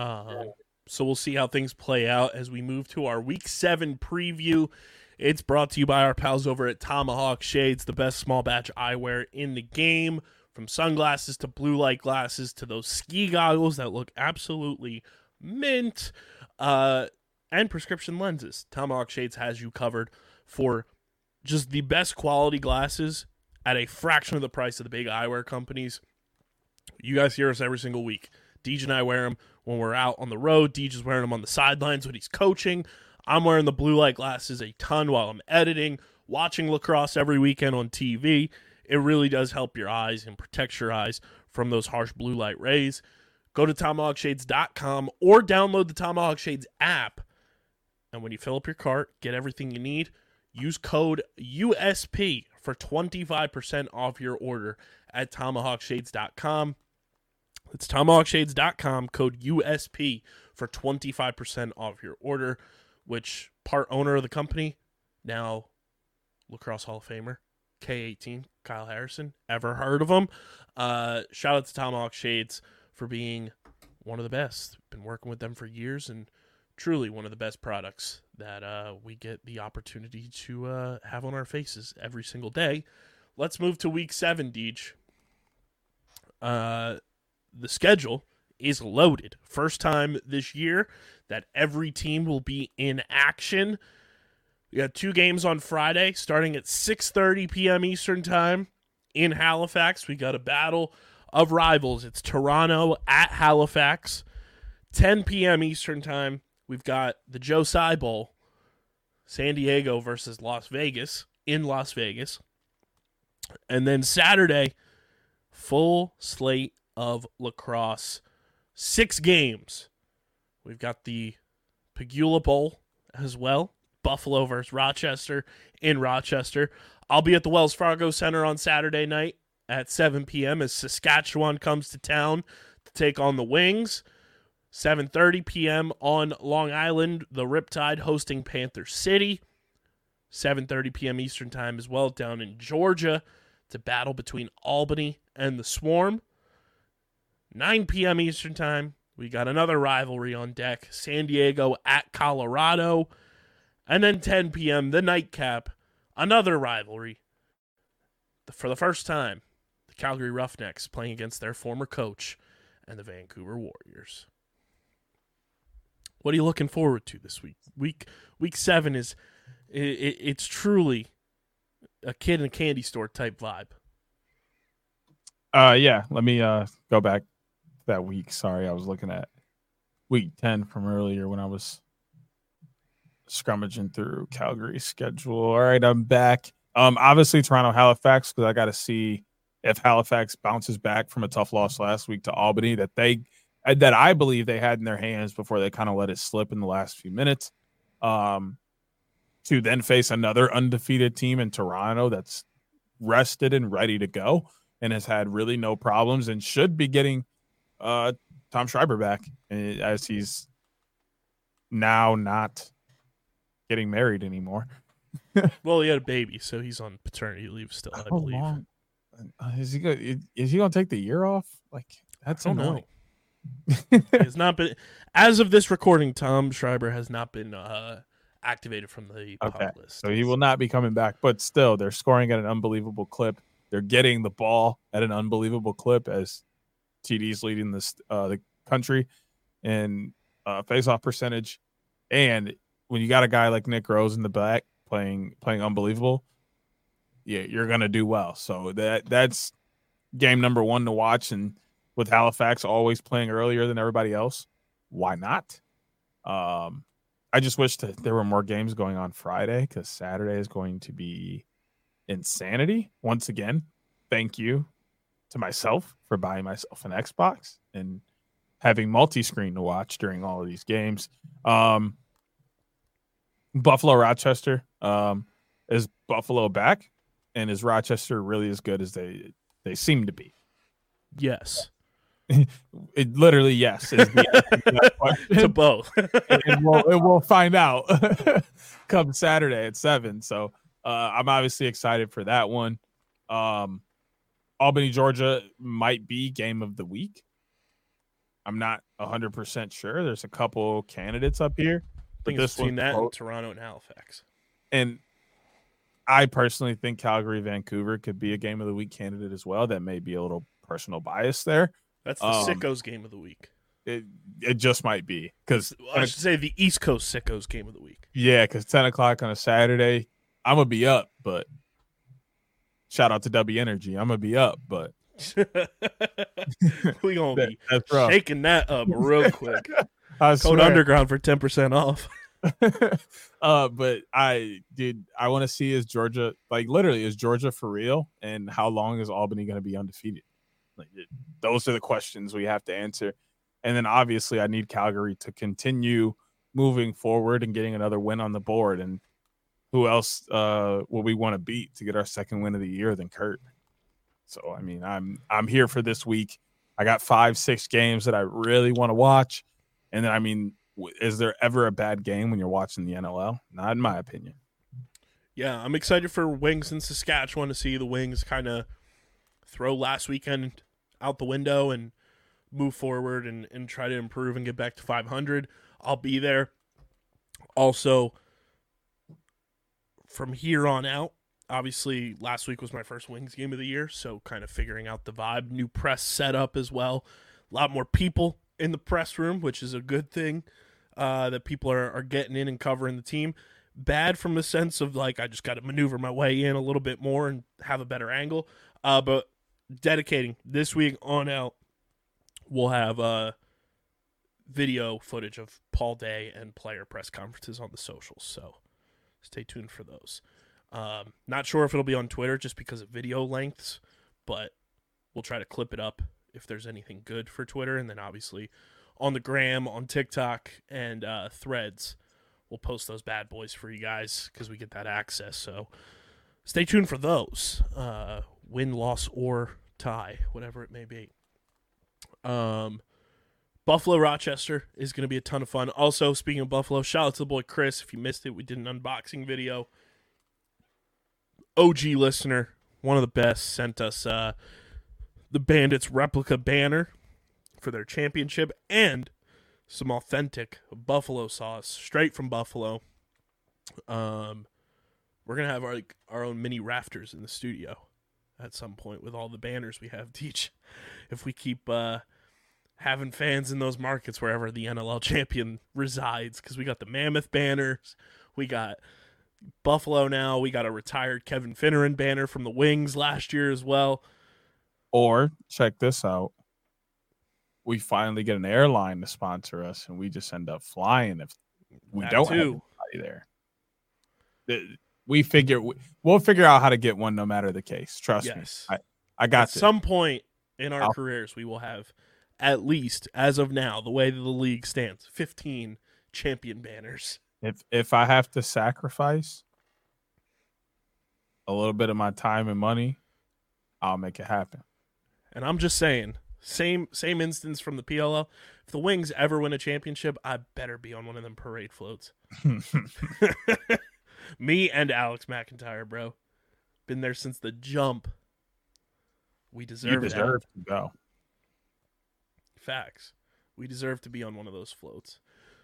So we'll see how things play out as we move to our Week 7 preview. It's brought to you by our pals over at Tomahawk Shades, the best small batch eyewear in the game. From sunglasses to blue light glasses to those ski goggles that look absolutely mint, and prescription lenses. Tomahawk Shades has you covered for just the best quality glasses at a fraction of the price of the big eyewear companies. You guys hear us every single week. Deej and I wear them when we're out on the road. Deej is wearing them on the sidelines when he's coaching. I'm wearing the blue light glasses a ton while I'm editing, watching lacrosse every weekend on TV. It really does help your eyes and protects your eyes from those harsh blue light rays. Go to TomahawkShades.com or download the Tomahawk Shades app. And when you fill up your cart, get everything you need. Use code USP for 25% off your order at TomahawkShades.com. It's TomahawkShades.com, code USP for 25% off your order, which part owner of the company, now Lacrosse Hall of Famer, K18, Kyle Harrison. Ever heard of him? Shout out to Tomahawk Shades for being one of the best. Been working with them for years, and truly one of the best products that we get the opportunity to have on our faces every single day. Let's move to Week 7, Deej. The schedule is loaded. First time this year that every team will be in action. We got 2 games on Friday, starting at 6:30 p.m. Eastern Time in Halifax. We got a battle of rivals. It's Toronto at Halifax, 10 p.m. Eastern Time. we've got the Joe Tsai Bowl, San Diego versus Las Vegas, in Las Vegas. And then Saturday, full slate of lacrosse. 6 games. We've got the Pegula Bowl as well. Buffalo versus Rochester in Rochester. I'll be at the Wells Fargo Center on Saturday night at 7 p.m. as Saskatchewan comes to town to take on the Wings. 7:30 p.m. on Long Island, the Riptide hosting Panther City. 7:30 p.m. Eastern Time as well down in Georgia. It's a battle between Albany and the Swarm. 9 p.m. Eastern Time, we got another rivalry on deck. San Diego at Colorado. And then 10 p.m., the nightcap, another rivalry. For the first time, the Calgary Roughnecks playing against their former coach and the Vancouver Warriors. What are you looking forward to this week? Week 7 is it's truly a kid in a candy store type vibe. Yeah, let me go back that week. Sorry, I was looking at week 10 from earlier when I was scrummaging through Calgary's schedule. All right, I'm back. Obviously Toronto Halifax, because I got to see if Halifax bounces back from a tough loss last week to Albany that I believe they had in their hands before they kind of let it slip in the last few minutes. To then face another undefeated team in Toronto that's rested and ready to go and has had really no problems and should be getting Tom Schreiber back as he's now not getting married anymore. Well, he had a baby, so he's on paternity leave still, I believe. Long? Is he going to take the year off? Like, that's annoying. It's not been, as of this recording, Tom Schreiber has not been activated from the pup list. So he will not be coming back, but still they're scoring at an unbelievable clip. They're getting the ball at an unbelievable clip as TD's leading the country in face-off percentage. And when you got a guy like Nick Rose in the back playing unbelievable, yeah, you're going to do well. So that's game number 1 to watch. And with Halifax always playing earlier than everybody else, why not? I just wish that there were more games going on Friday because Saturday is going to be insanity. Once again, thank you to myself for buying myself an Xbox and having multi-screen to watch during all of these games. Buffalo Rochester, is Buffalo back, and is Rochester really as good as they seem to be? Yes. It literally yes is the to both. and we'll find out come Saturday at 7. So I'm obviously excited for that one. Albany, Georgia might be game of the week. I'm not 100% sure. There's a couple candidates up here. I think it's between that and Toronto and Halifax. And I personally think Calgary, Vancouver could be a game of the week candidate as well. That may be a little personal bias there. That's the Sickos game of the week. It just might be because I should say the East Coast Sickos game of the week. Yeah, because 10 o'clock on a Saturday, I'm gonna be up. But shout out to W Energy, I'm gonna be up. But we gonna be shaking that up real quick. Code Underground for 10% off. But I want to see is Georgia is Georgia for real, and how long is Albany going to be undefeated? Those are the questions we have to answer. And then obviously I need Calgary to continue moving forward and getting another win on the board. And who else will we want to beat to get our second win of the year than Kurt? So, I mean, I'm here for this week. I got 5-6 games that I really want to watch. And then, I mean, is there ever a bad game when you're watching the NLL? Not in my opinion. Yeah, I'm excited for Wings in Saskatchewan to see the Wings kind of throw last weekend out the window and move forward and try to improve and get back to 500. I'll be there. Also, from here on out, obviously last week was my first Wings game of the year, so kind of figuring out the vibe. New press setup as well. A lot more people in the press room, which is a good thing, that people are getting in and covering the team. Bad from the sense of, I just got to maneuver my way in a little bit more and have a better angle. But dedicating this week on out, we'll have video footage of Paul Day and player press conferences on the socials. So stay tuned for those. Not sure if it'll be on Twitter just because of video lengths, but we'll try to clip it up if there's anything good for Twitter. And then obviously on the gram, on TikTok, and Threads, we'll post those bad boys for you guys because we get that access. So stay tuned for those. Win, loss, or tie, whatever it may be. Buffalo Rochester is going to be a ton of fun. Also, speaking of Buffalo, shout out to the boy Chris. If you missed it, we did an unboxing video. OG listener, one of the best, sent us the Bandits replica banner for their championship and some authentic buffalo sauce straight from Buffalo. We're going to have our own mini rafters in the studio at some point with all the banners we have, Teach. If we keep having fans in those markets wherever the NLL champion resides, because we got the Mammoth banners, we got Buffalo now, we got a retired Kevin Finneran banner from the Wings last year as well. Or check this out. We finally get an airline to sponsor us, and we just end up flying if we That don't too. have anybody there. We'll figure out how to get one no matter the case. Trust Yes. me. I got At this. some point in our careers, we will have at least, as of now, the way that the league stands, 15 champion banners. If I have to sacrifice a little bit of my time and money, I'll make it happen. And I'm just saying, same instance from the PLL. If the Wings ever win a championship, I better be on one of them parade floats. Me and Alex McIntyre, bro. Been there since the jump. We deserve it. to go. Facts. We deserve to be on one of those floats.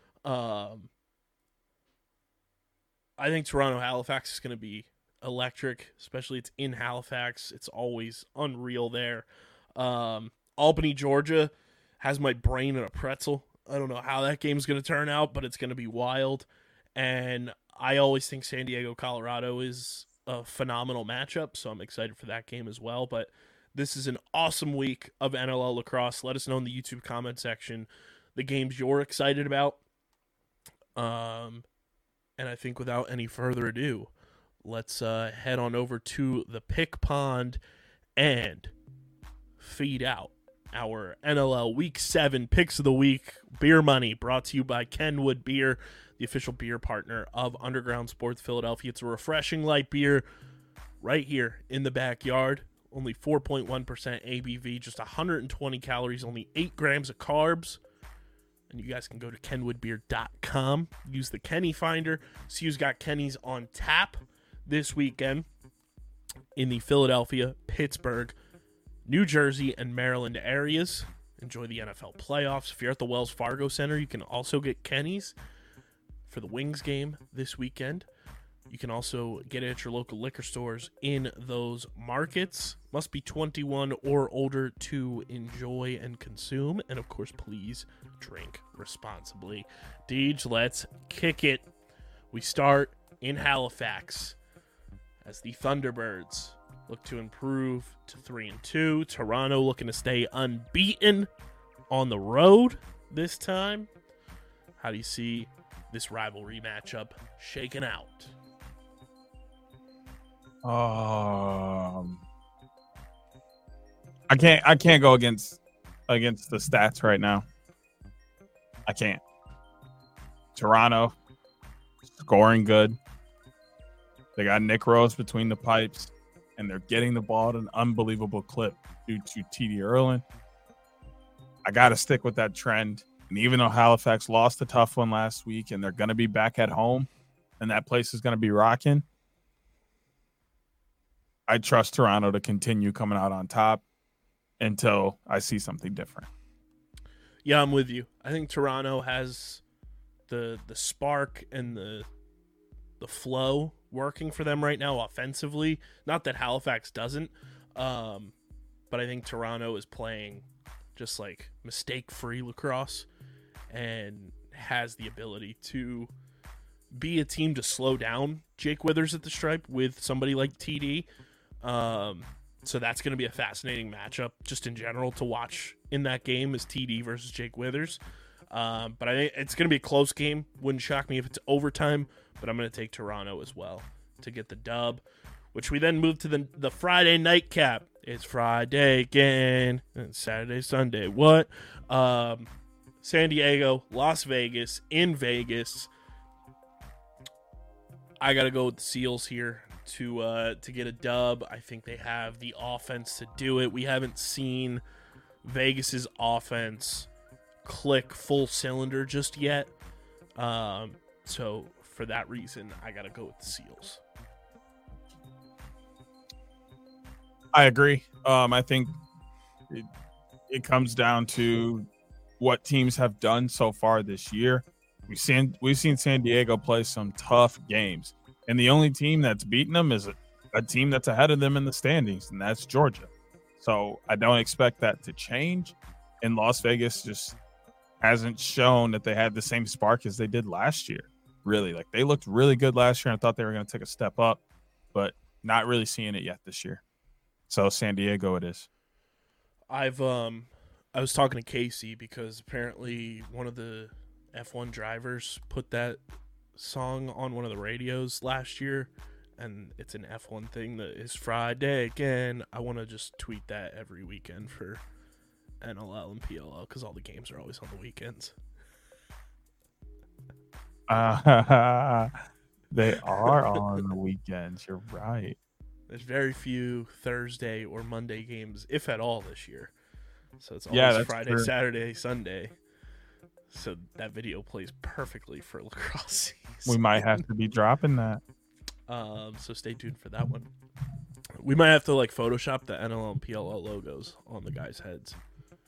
I think Toronto Halifax is going to be electric, especially it's in Halifax. It's always unreal there. Albany, Georgia has my brain in a pretzel. I don't know how that game's going to turn out, but it's going to be wild. And I always think San Diego, Colorado is a phenomenal matchup, so I'm excited for that game as well. But this is an awesome week of NLL lacrosse. Let us know in the YouTube comment section the games you're excited about. And I think without any further ado, let's head on over to the Pick Pond and feed out our NLL Week 7 Picks of the Week beer money, brought to you by Kenwood Beer, the official beer partner of Underground Sports Philadelphia. It's a refreshing light beer right here in the backyard. Only 4.1% ABV, just 120 calories, only 8 grams of carbs. And you guys can go to kenwoodbeer.com. Use the Kenny Finder. CU's got Kenny's on tap this weekend in the Philadelphia, Pittsburgh, New Jersey, and Maryland areas. Enjoy the NFL playoffs. If you're at the Wells Fargo Center, you can also get Kenny's for the Wings game this weekend. You can also get it at your local liquor stores in those markets. Must be 21 or older to enjoy and consume. And, of course, please drink responsibly. Deej, let's kick it. We start in Halifax as the Thunderbirds look to improve to 3-2. Toronto looking to stay unbeaten on the road this time. How do you see this rivalry matchup shaking out? I can't go against the stats right now. I can't. Toronto scoring good. They got Nick Rose between the pipes, and they're getting the ball at an unbelievable clip due to TD Erlin. I got to stick with that trend. And even though Halifax lost a tough one last week, and they're going to be back at home, and that place is going to be rocking, I trust Toronto to continue coming out on top until I see something different. Yeah, I'm with you. I think Toronto has the spark and the flow working for them right now offensively. Not that Halifax doesn't, but I think Toronto is playing just like mistake-free lacrosse and has the ability to be a team to slow down Jake Withers at the stripe with somebody like TD. So that's going to be a fascinating matchup just in general to watch in that game is TD versus Jake Withers. But I think it's going to be a close game. Wouldn't shock me if it's overtime, but I'm going to take Toronto as well to get the dub, which we then move to the Friday nightcap. It's Friday again, and Saturday, Sunday. What? San Diego, Las Vegas, in Vegas. I got to go with the Seals here to get a dub. I think they have the offense to do it. We haven't seen Vegas's offense click full cylinder just yet. So for that reason, I got to go with the Seals. I agree. I think it comes down to what teams have done so far this year. We've seen San Diego play some tough games, and the only team that's beaten them is a team that's ahead of them in the standings, and that's Georgia. So I don't expect that to change. And Las Vegas just hasn't shown that they had the same spark as they did last year. Really, like they looked really good last year, and I thought they were going to take a step up, but not really seeing it yet this year. So San Diego it is. I was talking to Casey because apparently one of the F1 drivers put that song on one of the radios last year, and it's an F1 thing that is Friday again. I want to just tweet that every weekend for NLL and PLL because all the games are always on the weekends. They are on the weekends. You're right. There's very few Thursday or Monday games, if at all, this year. So it's always Friday, true. Saturday, Sunday. So that video plays perfectly for lacrosse season. We might have to be dropping that. So stay tuned for that one. We might have to Photoshop the NLL and PLL logos on the guys' heads.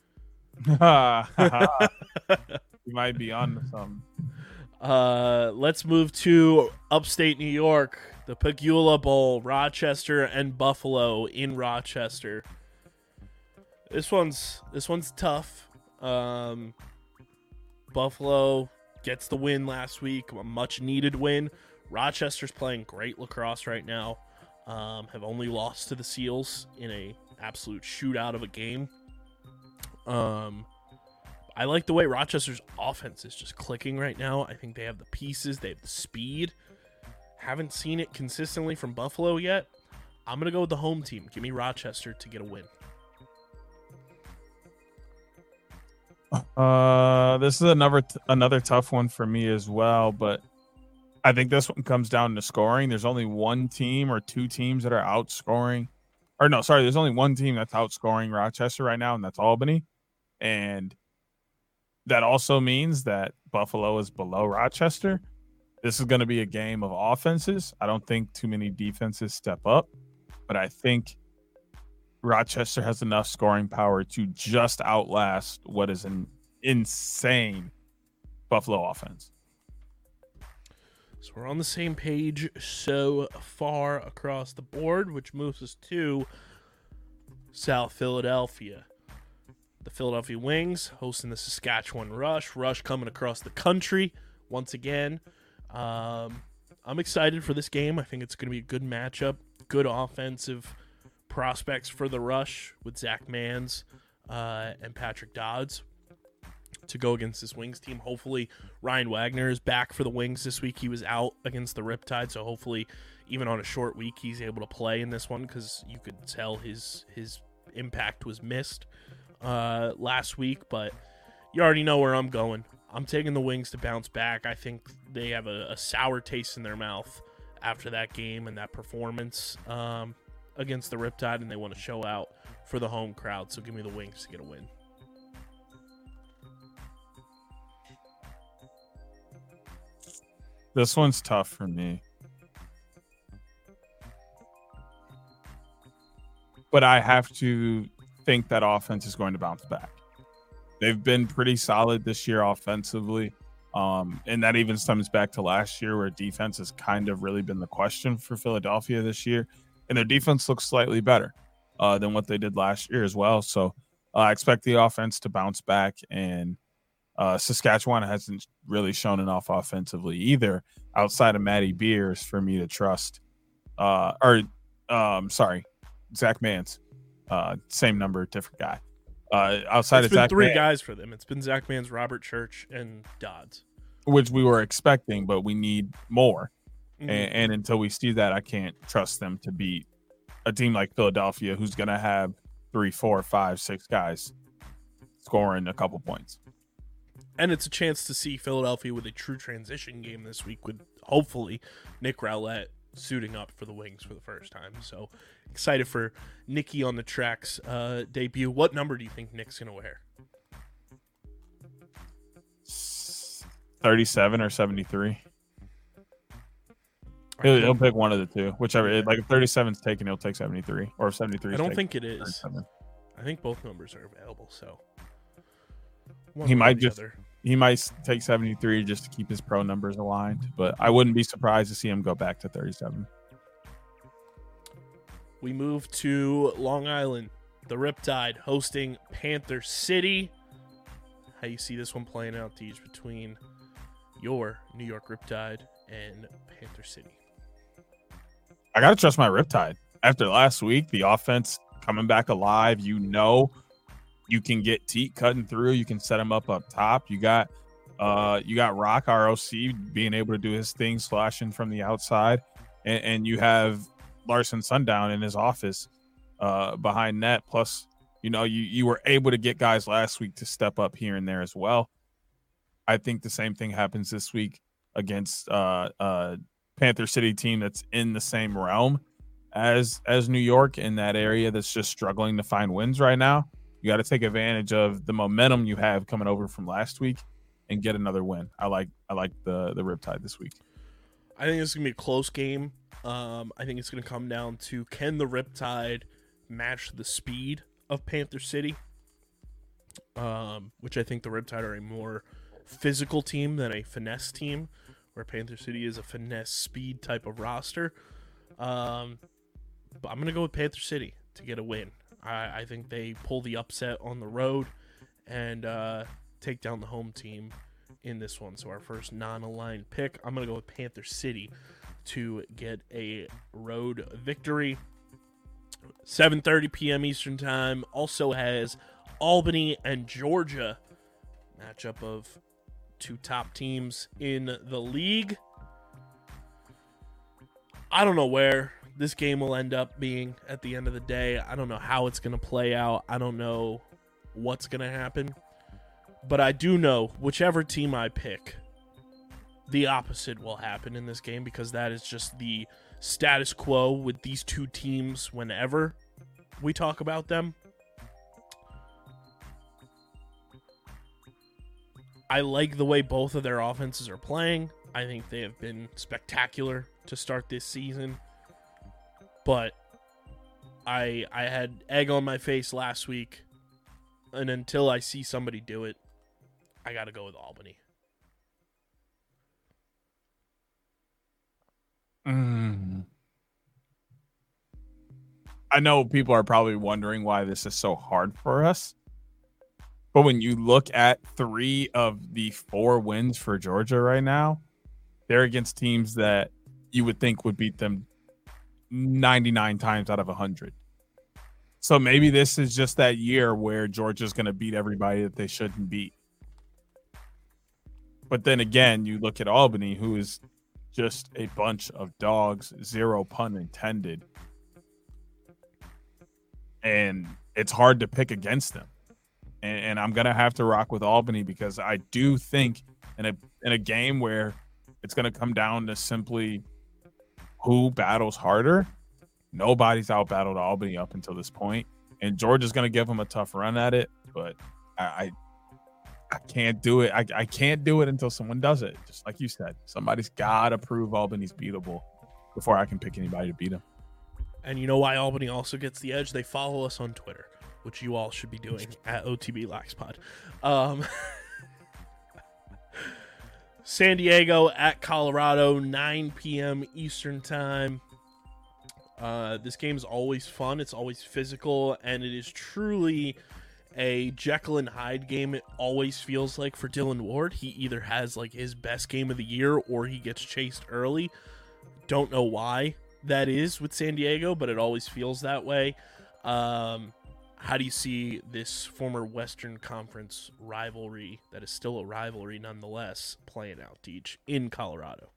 You might be on to something. Let's move to upstate New York, the Pegula Bowl, Rochester and Buffalo in Rochester. This one's tough. Buffalo gets the win last week, a much needed win. Rochester's playing great lacrosse right now. Have only lost to the Seals in a absolute shootout of a game. I like the way Rochester's offense is just clicking right now. I think they have the pieces, they have the speed. Haven't seen it consistently from Buffalo yet. I'm gonna go with the home team. Give me Rochester to get a win. This is another tough one for me as well, but I think this one comes down to scoring. There's only one team or two teams that are outscoring. Or no, sorry, there's only one team that's outscoring Rochester right now, and that's Albany. And that also means that Buffalo is below Rochester. This is going to be a game of offenses. I don't think too many defenses step up, but I think Rochester has enough scoring power to just outlast what is an insane Buffalo offense. So we're on the same page so far across the board, which moves us to South Philadelphia. The Philadelphia Wings hosting the Saskatchewan Rush. Rush coming across the country once again. I'm excited for this game. I think it's going to be a good matchup. Good offensive prospects for the Rush with Zach Mans and Patrick Dodds to go against this Wings team. Hopefully Ryan Wagner is back for the Wings this week. He was out against the Riptide, so hopefully even on a short week he's able to play in this one because you could tell his impact was missed last week. But you already know where I'm going. I'm taking the Wings to bounce back. I think they have a sour taste in their mouth after that game and that performance against the Riptide, and they want to show out for the home crowd. So give me the Wings to get a win. This one's tough for me. But I have to think that offense is going to bounce back. They've been pretty solid this year offensively. And that even stems back to last year where defense has kind of really been the question for Philadelphia this year. And their defense looks slightly better than what they did last year as well. So I expect the offense to bounce back. And Saskatchewan hasn't really shown enough offensively either outside of Matty Beers for me to trust. Zach Mans. Same number, different guy. Outside It's of been Zach three Mann, guys for them. It's been Zach Mans, Robert Church, and Dodds. which we were expecting, but we need more. Mhm. And until we see that, I can't trust them to beat a team like Philadelphia, who's going to have 3, 4, 5, 6 guys scoring a couple points. And it's a chance to see Philadelphia with a true transition game this week with, hopefully, Nick Rowlett suiting up for the Wings for the first time. So excited for Nicky on the Tracks debut. What number do you think Nick's going to wear? 37 or 73. He'll pick one of the two, whichever. Like if 37's taken, he'll take 73, or if 73 I is don't taken, think it is. 37. I think both numbers are available. So He one might or the just other. he might take 73 just to keep his pro numbers aligned, but I wouldn't be surprised to see him go back to 37. We move to Long Island. The Riptide hosting Panther City. How you see this one playing out, Deej, between your New York Riptide and Panther City? I got to trust my Riptide. After last week, the offense coming back alive. You know, you can get Teat cutting through. You can set him up top. You got Rock ROC being able to do his thing, slashing from the outside, and you have Larson Sundown in his office behind net. Plus, you know, you were able to get guys last week to step up here and there as well. I think the same thing happens this week against Panther City team that's in the same realm as New York, in that area that's just struggling to find wins right now. You got to take advantage of the momentum you have coming over from last week and get another win. I like the Riptide this week. I think this is gonna be a close game. I think it's gonna come down to, can the Riptide match the speed of Panther City? Which I think the Riptide are a more physical team than a finesse team, where Panther City is a finesse speed type of roster. But I'm going to go with Panther City to get a win. I think they pull the upset on the road and take down the home team in this one. So our first non-aligned pick, I'm going to go with Panther City to get a road victory. 7:30 p.m. Eastern Time also has Albany and Georgia, matchup of two top teams in the league. I don't know where this game will end up being at the end of the day. I don't know how it's going to play out. I don't know what's going to happen. But I do know whichever team I pick, the opposite will happen in this game, because that is just the status quo with these two teams whenever we talk about them. I like the way both of their offenses are playing. I think they have been spectacular to start this season. But I had egg on my face last week, and until I see somebody do it, I got to go with Albany. I know people are probably wondering why this is so hard for us. But when you look at 3 of the 4 wins for Georgia right now, they're against teams that you would think would beat them 99 times out of 100. So maybe this is just that year where Georgia's going to beat everybody that they shouldn't beat. But then again, you look at Albany, who is just a bunch of dogs, 0 pun intended. And it's hard to pick against them. And I'm going to have to rock with Albany, because I do think in a game where it's going to come down to simply who battles harder, nobody's out-battled Albany up until this point. And Georgia's going to give them a tough run at it, but I can't do it. I can't do it until someone does it. Just like you said, somebody's got to prove Albany's beatable before I can pick anybody to beat them. And you know why Albany also gets the edge? They follow us on Twitter, which you all should be doing at OTB LaxPod. San Diego at Colorado, 9 p.m. Eastern Time. This game is always fun. It's always physical, and it is truly a Jekyll and Hyde game. It always feels like for Dylan Ward. He either has like his best game of the year or he gets chased early. Don't know why that is with San Diego, but it always feels that way. How do you see this former Western Conference rivalry that is still a rivalry nonetheless playing out, Deej, in Colorado?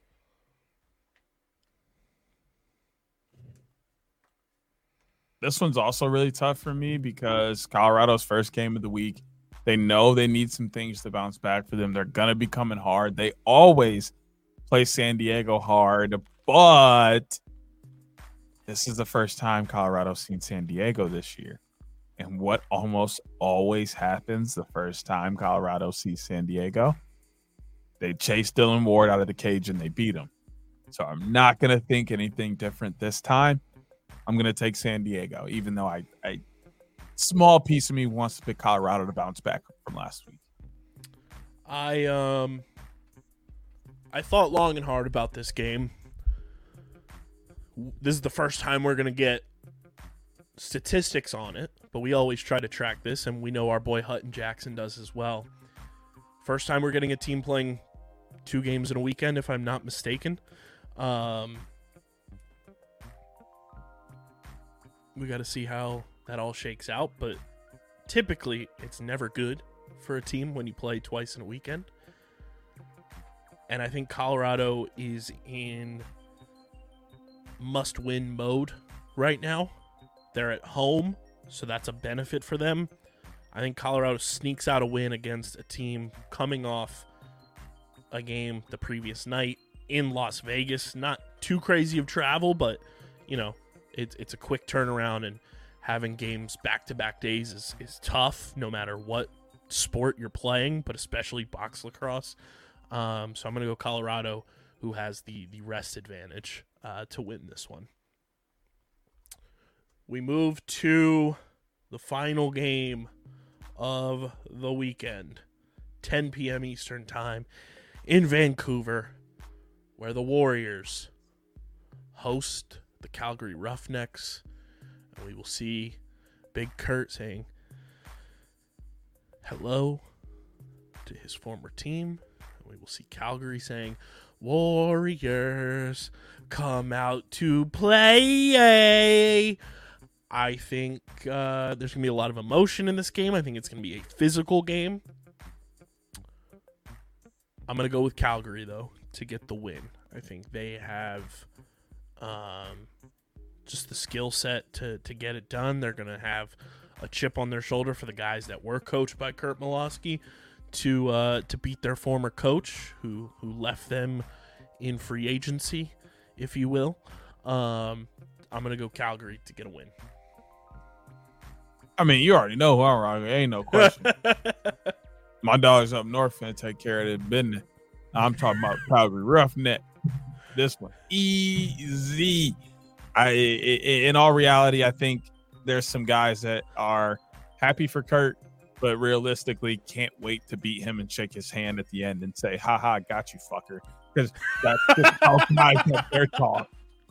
This one's also really tough for me because Colorado's first game of the week, they know they need some things to bounce back for them. They're going to be coming hard. They always play San Diego hard, but this is the first time Colorado's seen San Diego this year. And what almost always happens the first time Colorado sees San Diego, they chase Dylan Ward out of the cage and they beat him. So I'm not going to think anything different this time. I'm going to take San Diego, even though I small piece of me wants to pick Colorado to bounce back from last week. I thought long and hard about this game. This is the first time we're going to get statistics on it, but we always try to track this, and we know our boy Hutton Jackson does as well. First time we're getting a team playing 2 games in a weekend, if I'm not mistaken. We got to see how that all shakes out, but typically it's never good for a team when you play twice in a weekend. And I think Colorado is in must-win mode right now. They're at home, so that's a benefit for them. I think Colorado sneaks out a win against a team coming off a game the previous night in Las Vegas. Not too crazy of travel, but, you know, it's a quick turnaround, and having games back-to-back days is tough no matter what sport you're playing, but especially box lacrosse. So I'm going to go Colorado, who has the rest advantage to win this one. We move to the final game of the weekend, 10 p.m. Eastern Time in Vancouver, where the Warriors host the Calgary Roughnecks. And we will see Big Kurt saying hello to his former team. And we will see Calgary saying, Warriors, come out to play. I think there's going to be a lot of emotion in this game. I think it's going to be a physical game. I'm going to go with Calgary, though, to get the win. I think they have just the skill set to get it done. They're going to have a chip on their shoulder for the guys that were coached by Kurt Malosky to beat their former coach who left them in free agency, if you will. I'm going to go Calgary to get a win. I mean, you already know who I'm wrong. Ain't no question. My dog's up north and take care of their business. I'm talking about Calgary Roughneck. This one easy. In all reality, I think there's some guys that are happy for Kurt, but realistically can't wait to beat him and shake his hand at the end and say, "Ha, got you, fucker," because that's just how guys have their talk.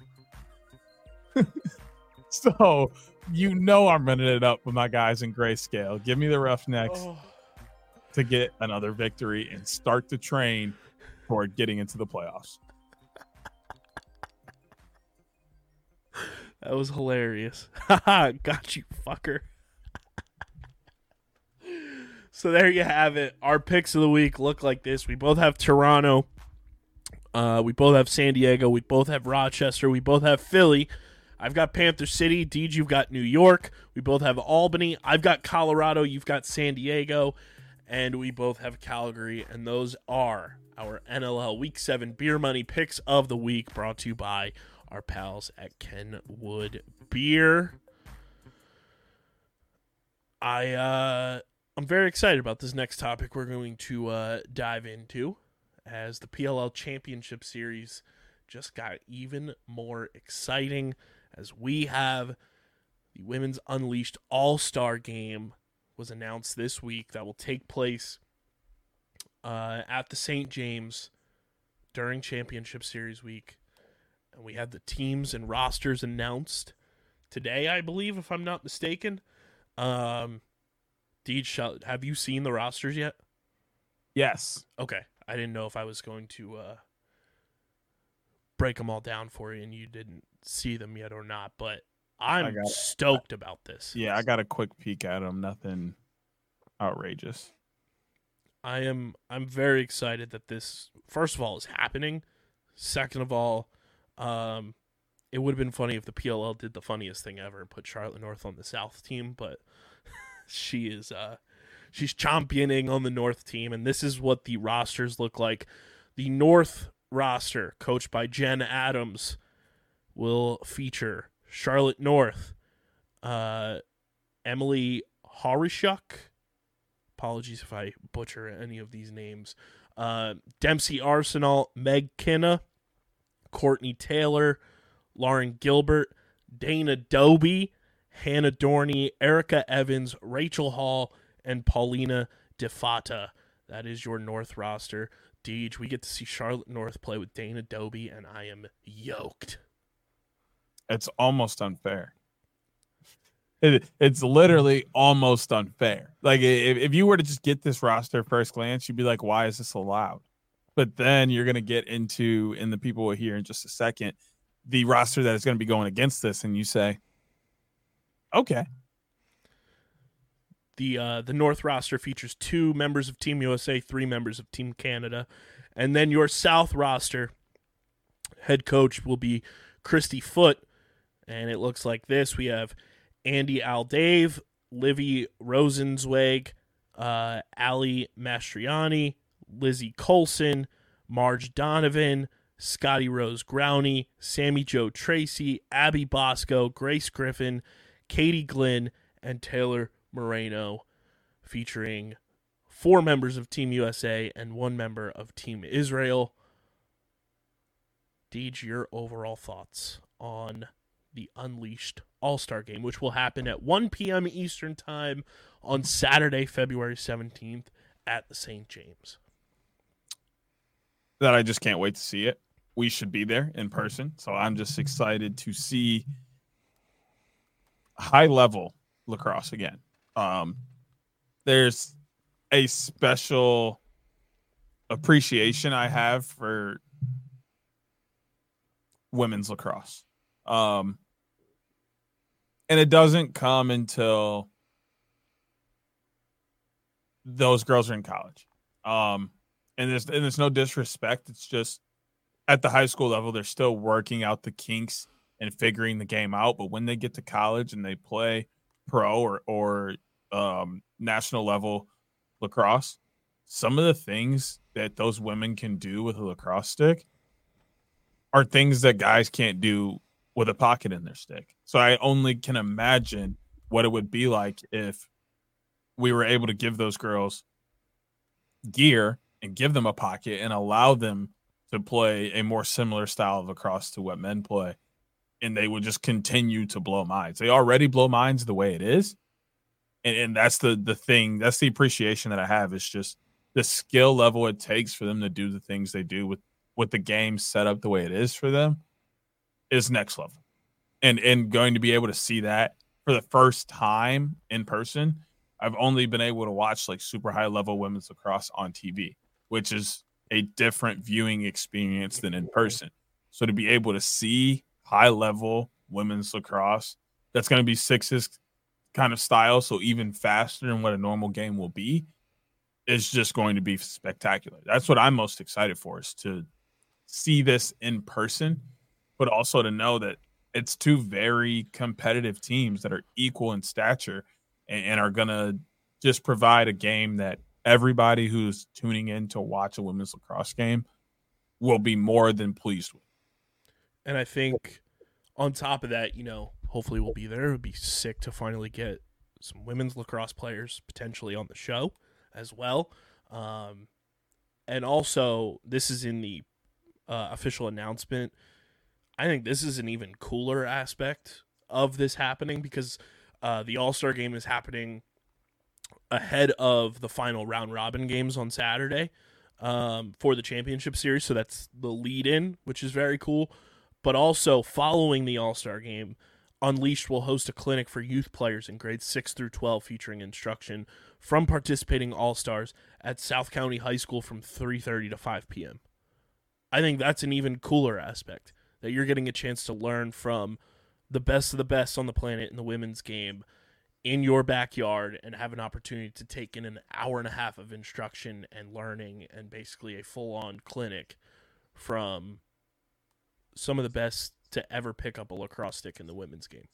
So, I'm running it up with my guys in grayscale. Give me the Roughnecks to get another victory and start the train toward getting into the playoffs. That was hilarious. Haha, got you, fucker. So there you have it. Our picks of the week look like this. We both have Toronto. We both have San Diego. We both have Rochester. We both have Philly. I've got Panther City. Deej, you've got New York. We both have Albany. I've got Colorado. You've got San Diego. And we both have Calgary. And those are our NLL Week 7 Beer Money Picks of the Week, brought to you by our pals at Kenwood Beer. I'm very excited about this next topic we're going to dive into, as the PLL Championship Series just got even more exciting, as we have the Women's Unleashed All-Star Game was announced this week that will take place at the St. James during Championship Series week. And we had the teams and rosters announced today, I believe, if I'm not mistaken. Deej, have you seen the rosters yet? Yes. Okay. I didn't know if I was going to break them all down for you and you didn't see them yet or not, but I'm stoked about this. Yeah, I got a quick peek at them. Nothing outrageous. I'm very excited that this, first of all, is happening. Second of all, it would have been funny if the PLL did the funniest thing ever and put Charlotte North on the South team, but she's championing on the North team, and this is what the rosters look like. The North roster, coached by Jen Adams, will feature Charlotte North, Emily Horishuk. Apologies if I butcher any of these names. Dempsey Arsenal, Meg Kinna, Courtney Taylor, Lauren Gilbert, Dana Doby, Hannah Dorney, Erica Evans, Rachel Hall, and Paulina DeFata. That is your North roster. Deej, we get to see Charlotte North play with Dana Doby, and I am yoked. It's almost unfair. It's literally almost unfair. Like, if you were to just get this roster first glance, you'd be like, why is this allowed? But then you're going to get into, and the people will hear in just a second, the roster that is going to be going against this, and you say, okay. The North roster features 2 members of Team USA, 3 members of Team Canada. And then your South roster head coach will be Christy Foote. And it looks like this. We have Andy Aldave, Livy Rosenzweig, Ali Mastriani, Lizzie Colson, Marge Donovan, Scotty Rose Growney, Sammy Jo Tracy, Abby Bosco, Grace Griffin, Katie Glynn, and Taylor Moreno, featuring 4 members of Team USA and 1 member of Team Israel. Deej, your overall thoughts on the Unleashed All-Star Game, which will happen at 1 p.m. Eastern Time on Saturday, February 17th at the St. James. That I just can't wait to see it. We should be there in person, so I'm just excited to see high-level lacrosse again. There's a special appreciation I have for women's lacrosse. And it doesn't come until those girls are in college. And there's no disrespect. It's just at the high school level, they're still working out the kinks and figuring the game out. But when they get to college and they play pro or national level lacrosse, some of the things that those women can do with a lacrosse stick are things that guys can't do with a pocket in their stick. So I only can imagine what it would be like if we were able to give those girls gear and give them a pocket and allow them to play a more similar style of lacrosse to what men play. And they would just continue to blow minds. They already blow minds the way it is. And that's the thing. That's the appreciation that I have. It's just the skill level it takes for them to do the things they do with the game set up the way it is for them is next level. And going to be able to see that for the first time in person. I've only been able to watch like super high level women's lacrosse on TV, which is a different viewing experience than in person. So to be able to see high level women's lacrosse, that's going to be sixes kind of style, so even faster than what a normal game will be, is just going to be spectacular. That's what I'm most excited for, is to see this in person, but also to know that it's 2 very competitive teams that are equal in stature and are going to just provide a game that everybody who's tuning in to watch a women's lacrosse game will be more than pleased with. And I think on top of that, hopefully we'll be there. It would be sick to finally get some women's lacrosse players potentially on the show as well. And also, this is in the official announcement. I think this is an even cooler aspect of this happening because the All-Star Game is happening ahead of the final round-robin games on Saturday for the championship series. So that's the lead-in, which is very cool. But also, following the All-Star Game, Unleashed will host a clinic for youth players in grades 6 through 12 featuring instruction from participating All-Stars at South County High School from 3:30 to 5 p.m. I think that's an even cooler aspect, that you're getting a chance to learn from the best of the best on the planet in the women's game in your backyard and have an opportunity to take in an hour and a half of instruction and learning and basically a full-on clinic from some of the best to ever pick up a lacrosse stick in the women's game.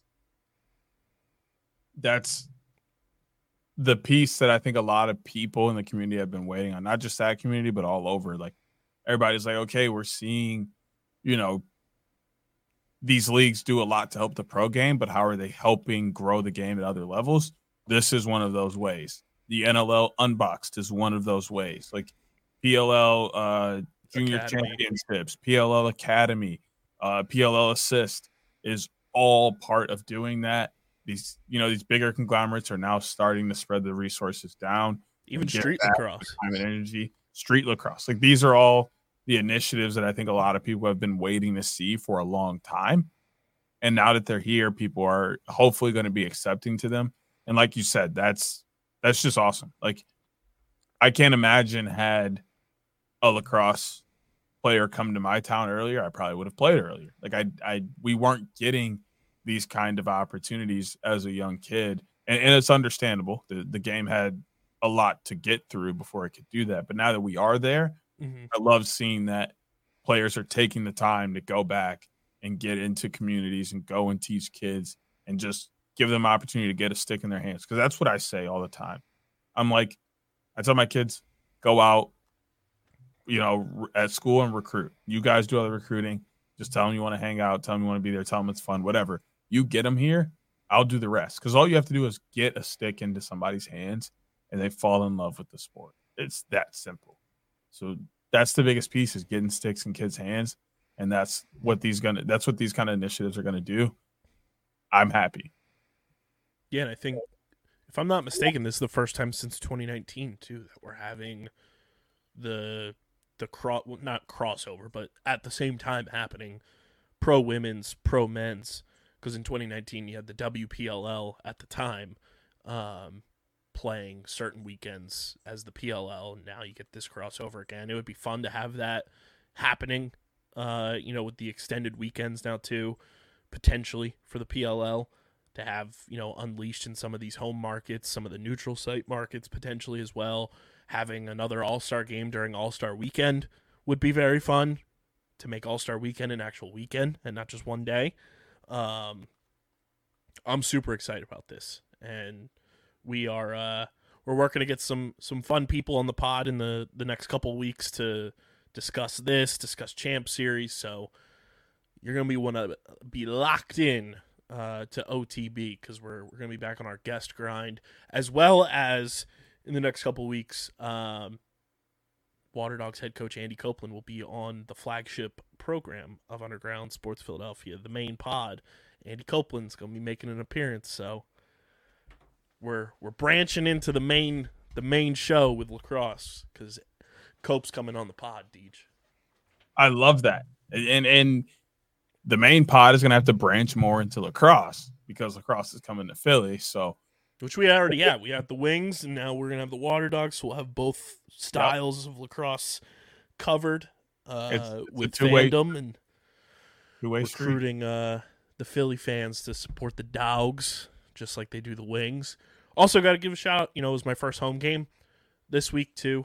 That's the piece that I think a lot of people in the community have been waiting on, not just that community, but all over. Like, everybody's like, okay, we're seeing, these leagues do a lot to help the pro game, but how are they helping grow the game at other levels? This is one of those ways. The NLL Unboxed is one of those ways. Like PLL Junior Academy. Championships, PLL Academy, PLL Assist is all part of doing that. These bigger conglomerates are now starting to spread the resources down. Even street lacrosse. Time and energy. Street lacrosse. Like, these are all the initiatives that I think a lot of people have been waiting to see for a long time. And now that they're here, people are hopefully going to be accepting to them. And like you said, that's just awesome. Like, I can't imagine had a lacrosse player come to my town earlier, I probably would have played earlier. Like, we weren't getting these kind of opportunities as a young kid. And it's understandable. The game had a lot to get through before it could do that. But now that we are there, I love seeing that players are taking the time to go back and get into communities and go and teach kids and just give them opportunity to get a stick in their hands. Because that's what I say all the time. I'm like, I tell my kids, go out, at school and recruit. You guys do all the recruiting. Just tell them you want to hang out. Tell them you want to be there. Tell them it's fun, whatever. You get them here, I'll do the rest. Because all you have to do is get a stick into somebody's hands and they fall in love with the sport. It's that simple. So that's the biggest piece, is getting sticks in kids' hands. And that's what these kind of initiatives are gonna do. I'm happy. Yeah, and I think, if I'm not mistaken, this is the first time since 2019 too that we're having the not crossover, but at the same time happening, pro women's, pro men's. Because in 2019 you had the WPLL at the time playing certain weekends as the PLL. Now you get this crossover again. It would be fun to have that happening, with the extended weekends now too, potentially for the PLL to have, unleashed in some of these home markets, some of the neutral site markets potentially as well. Having another All-Star game during All-Star weekend would be very fun, to make All-Star weekend an actual weekend and not just one day. I'm super excited about this, and we're working to get some fun people on the pod in the next couple weeks to discuss Champ Series. So you're gonna want to be locked in to OTB, because we're gonna be back on our guest grind, as well as in the next couple weeks. Water Dogs head coach Andy Copeland will be on the flagship program of Underground Sports Philadelphia, the main pod. Andy Copeland's going to be making an appearance, so we're branching into the main show with lacrosse, because Cope's coming on the pod, Deej. I love that. And the main pod is going to have to branch more into lacrosse, because lacrosse is coming to Philly, so. Which we already have. We have the Wings, and now we're going to have the Water Dogs, so we'll have both styles of lacrosse covered with fandom and recruiting the Philly fans to support the Dogs, just like they do the Wings. Also got to give a shout out, it was my first home game this week too.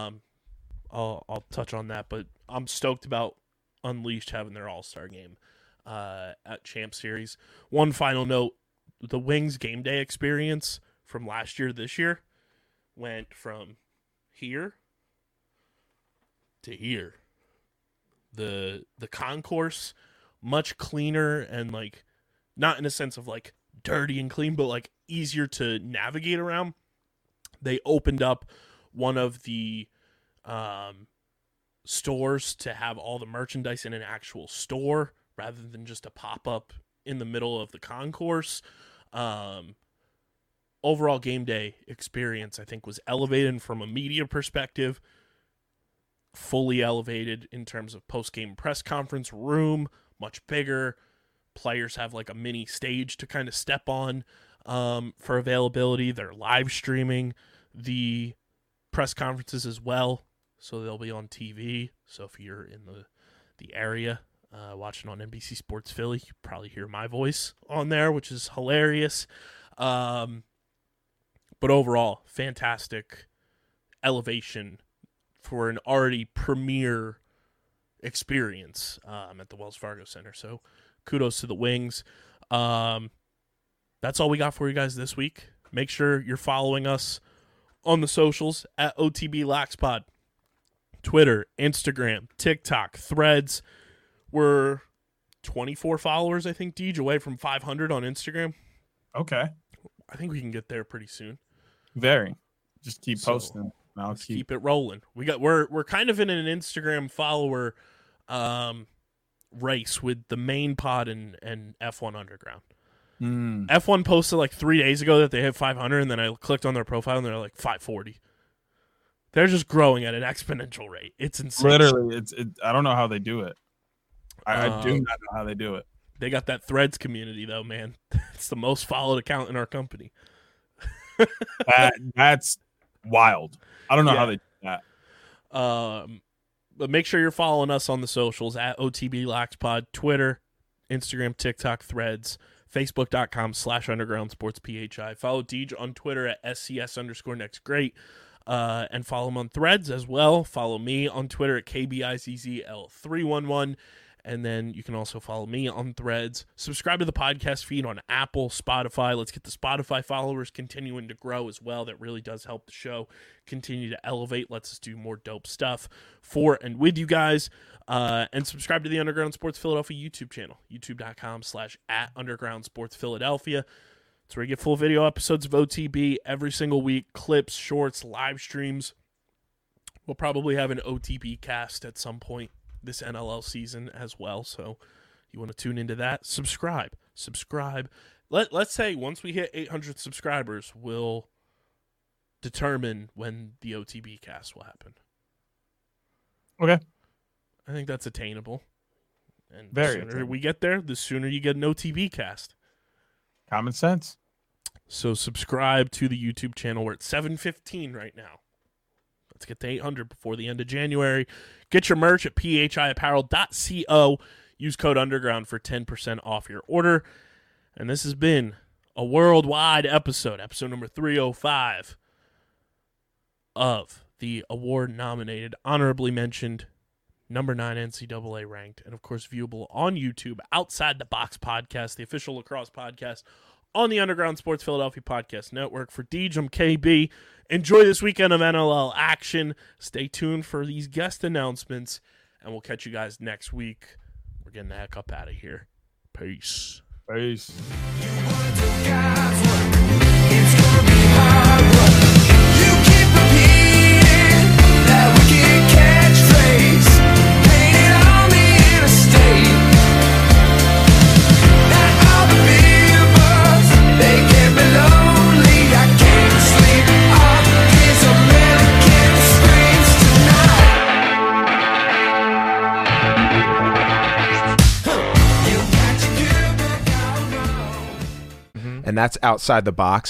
I'll touch on that, but I'm stoked about Unleashed having their All-Star game at Champ Series. One final note, the Wings game day experience from last year to this year went from here to here. The concourse, much cleaner, and like, not in a sense of like dirty and clean, but like easier to navigate around. They opened up one of the stores to have all the merchandise in an actual store rather than just a pop-up in the middle of the concourse. Overall game day experience, I think, was elevated from a media perspective, fully elevated in terms of post-game press conference room, much bigger. Players have like a mini stage to kind of step on for availability. They're live streaming the press conferences as well, so they'll be on TV. So if you're in the area, watching on NBC Sports Philly. You probably hear my voice on there, which is hilarious. But overall, fantastic elevation for an already premier experience at the Wells Fargo Center. So kudos to the Wings. That's all we got for you guys this week. Make sure you're following us on the socials at OTB LaxPod. Twitter, Instagram, TikTok, Threads. We're 24 followers, I think, Deej, away from 500 on Instagram. Okay. I think we can get there pretty soon. Very. Just keep posting. I'll keep it rolling. We're kind of in an Instagram follower race with the main pod and F1 Underground. F1 posted like 3 days ago that they hit 500, and then I clicked on their profile and they're like 540. They're just growing at an exponential rate. It's insane. Literally, I don't know how they do it. I do not know how they do it. They got that Threads community, though, man. It's the most followed account in our company. That's wild. I don't know how they do that. But make sure you're following us on the socials at OTB LaxPod, Twitter, Instagram, TikTok, Threads, Facebook.com/Underground Sports PHI. Follow Deej on Twitter at SCS_NextGreat. And follow him on Threads as well. Follow me on Twitter at KBIZZL311. And then you can also follow me on Threads. Subscribe to the podcast feed on Apple, Spotify. Let's get the Spotify followers continuing to grow as well. That really does help the show continue to elevate. Lets us do more dope stuff for and with you guys. And subscribe to the Underground Sports Philadelphia YouTube channel. YouTube.com/@Underground Sports Philadelphia. It's where you get full video episodes of OTB every single week. Clips, shorts, live streams. We'll probably have an OTB cast at some point this NLL season as well, so you want to tune into that, subscribe. Let's say once we hit 800 subscribers, we'll determine when the OTB cast will happen. Okay. I think that's attainable. And Very the sooner we get there, the sooner you get an OTB cast. Common sense. So subscribe to the YouTube channel. We're at 715 right now. Let's get to 800 before the end of January. Get your merch at phiapparel.co. Use code Underground for 10% off your order. And this has been a worldwide episode number 305 of the award-nominated, honorably mentioned, number 9 NCAA ranked, and of course viewable on YouTube, Outside the Box podcast, the official lacrosse podcast on the Underground Sports Philadelphia Podcast Network. For Deej, I'm KB. Enjoy this weekend of NLL action. Stay tuned for these guest announcements, and we'll catch you guys next week. We're getting the heck up out of here. Peace. Peace. And that's Outside the Box.